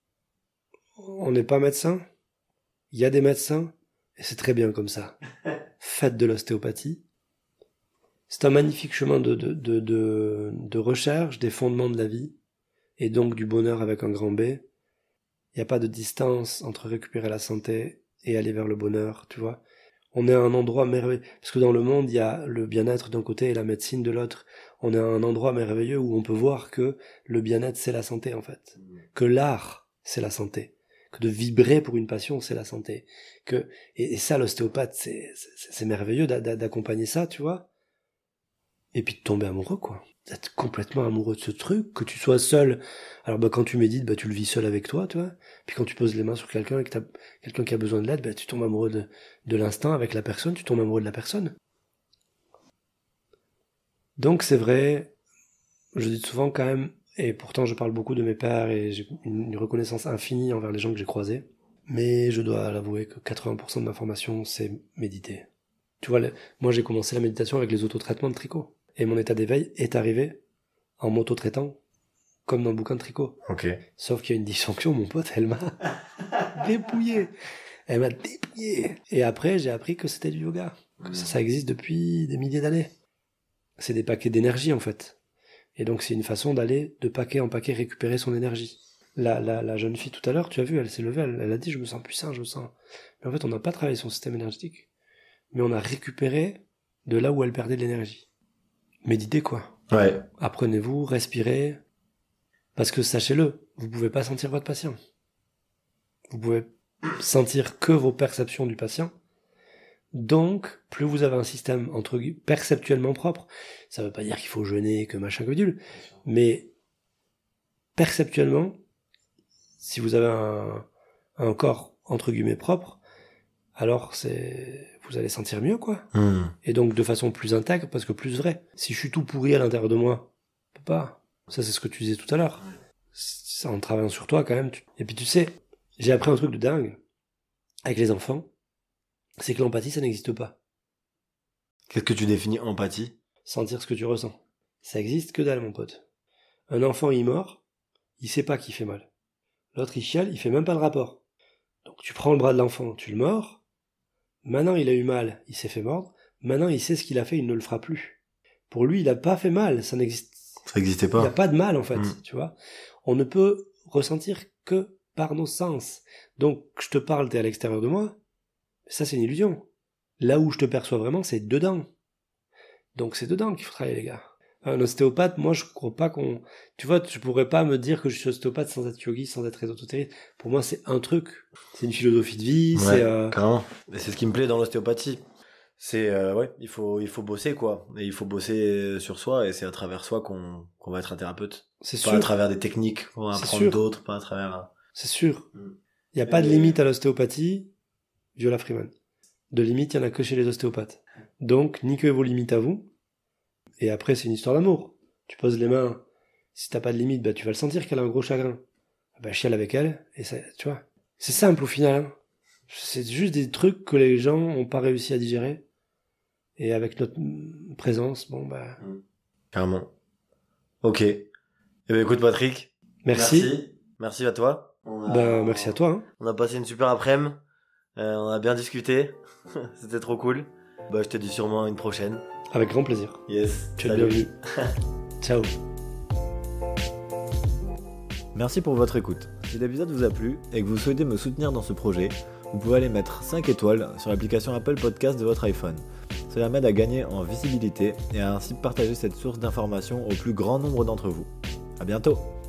on n'est pas médecin. Il y a des médecins. Et c'est très bien comme ça. Faites de l'ostéopathie. C'est un magnifique chemin de recherche des fondements de la vie, et donc du bonheur avec un grand B. Il n'y a pas de distance entre récupérer la santé et aller vers le bonheur, tu vois. On est à un endroit merveilleux, parce que dans le monde, il y a le bien-être d'un côté et la médecine de l'autre. On est à un endroit merveilleux où on peut voir que le bien-être, c'est la santé, en fait. Que l'art, c'est la santé. Que de vibrer pour une passion, c'est la santé. Et ça, l'ostéopathe, c'est merveilleux d'accompagner ça, tu vois. Et puis de tomber amoureux, quoi. D'être complètement amoureux de ce truc, que tu sois seul. Alors quand tu médites, tu le vis seul avec toi, tu vois. Puis quand tu poses les mains sur quelqu'un et que t'as quelqu'un qui a besoin de l'aide, tu tombes amoureux de l'instinct avec la personne, tu tombes amoureux de la personne. Donc c'est vrai, je dis souvent quand même, et pourtant je parle beaucoup de mes pères et j'ai une reconnaissance infinie envers les gens que j'ai croisés, mais je dois l'avouer que 80% de ma formation, c'est méditer. Tu vois, moi j'ai commencé la méditation avec les autotraitements de tricot. Et mon état d'éveil est arrivé en m'auto-traitant comme dans le bouquin de tricot. Ok. Sauf qu'il y a une disjonction, mon pote, elle m'a dépouillé. Elle m'a dépouillé. Et après, j'ai appris que c'était du yoga. Que ça existe depuis des milliers d'années. C'est des paquets d'énergie, en fait. Et donc, c'est une façon d'aller de paquet en paquet récupérer son énergie. La jeune fille, tout à l'heure, tu as vu, elle s'est levée, elle a dit, je me sens puissant, je me sens... Mais en fait, on n'a pas travaillé son système énergétique. Mais on a récupéré de là où elle perdait de l'énergie. Méditez, quoi. Ouais. Apprenez-vous, respirez. Parce que sachez-le, vous pouvez pas sentir votre patient. Vous pouvez sentir que vos perceptions du patient. Donc, plus vous avez un système, entre guillemets, perceptuellement propre, ça veut pas dire qu'il faut jeûner, que machin, que bidule, mais perceptuellement, si vous avez un corps, entre guillemets, propre, alors vous allez sentir mieux, quoi. Et donc de façon plus intègre, parce que plus vrai. Si je suis tout pourri à l'intérieur de moi, je peux pas. Ça, c'est ce que tu disais tout à l'heure. C'est en travaillant sur toi, quand même. Et puis tu sais, j'ai appris un truc de dingue avec les enfants, c'est que l'empathie, ça n'existe pas. Qu'est-ce que tu définis empathie? Sentir ce que tu ressens. Ça existe que dalle, mon pote. Un enfant, il mord, il sait pas qu'il fait mal. L'autre, il chiale, il fait même pas le rapport. Donc tu prends le bras de l'enfant, tu le mords. Maintenant, il a eu mal, il s'est fait mordre. Maintenant, il sait ce qu'il a fait, il ne le fera plus. Pour lui, il n'a pas fait mal, ça n'existe. Ça n'existait pas. Il n'y a pas de mal, en fait, tu vois. On ne peut ressentir que par nos sens. Donc, je te parle, t'es à l'extérieur de moi. Ça, c'est une illusion. Là où je te perçois vraiment, c'est dedans. Donc, c'est dedans qu'il faut travailler, les gars. Un ostéopathe, moi, je crois pas qu'on... Tu vois, tu pourrais pas me dire que je suis ostéopathe sans être yogi, sans être ésotérique. Pour moi, c'est un truc. C'est une philosophie de vie, ouais, c'est... carrément. Et c'est ce qui me plaît dans l'ostéopathie. C'est, il faut bosser, quoi. Et il faut bosser sur soi, et c'est à travers soi qu'on va être un thérapeute. C'est pas sûr. à travers des techniques qu'on va apprendre d'autres, pas à travers... C'est sûr. Il n'y a pas de limite à l'ostéopathie, Viola Freeman. De limite, il n'y en a que chez les ostéopathes. Donc, niquez vos limites à vous. Et après, c'est une histoire d'amour. Tu poses les mains, si t'as pas de limite, tu vas le sentir qu'elle a un gros chagrin. Chiale avec elle, et ça, tu vois. C'est simple au final, hein. C'est juste des trucs que les gens ont pas réussi à digérer. Et avec notre présence, Carrément. Ok. Eh ben, écoute, Patrick. Merci. Merci à toi. Merci à toi, hein. On a passé une super après-midi. On a bien discuté. C'était trop cool. Je te dis sûrement à une prochaine. Avec grand plaisir. Yes. Tu es bienvenu. Ciao. Merci pour votre écoute. Si l'épisode vous a plu et que vous souhaitez me soutenir dans ce projet, vous pouvez aller mettre 5 étoiles sur l'application Apple Podcast de votre iPhone. Cela m'aide à gagner en visibilité et à ainsi partager cette source d'information au plus grand nombre d'entre vous. À bientôt.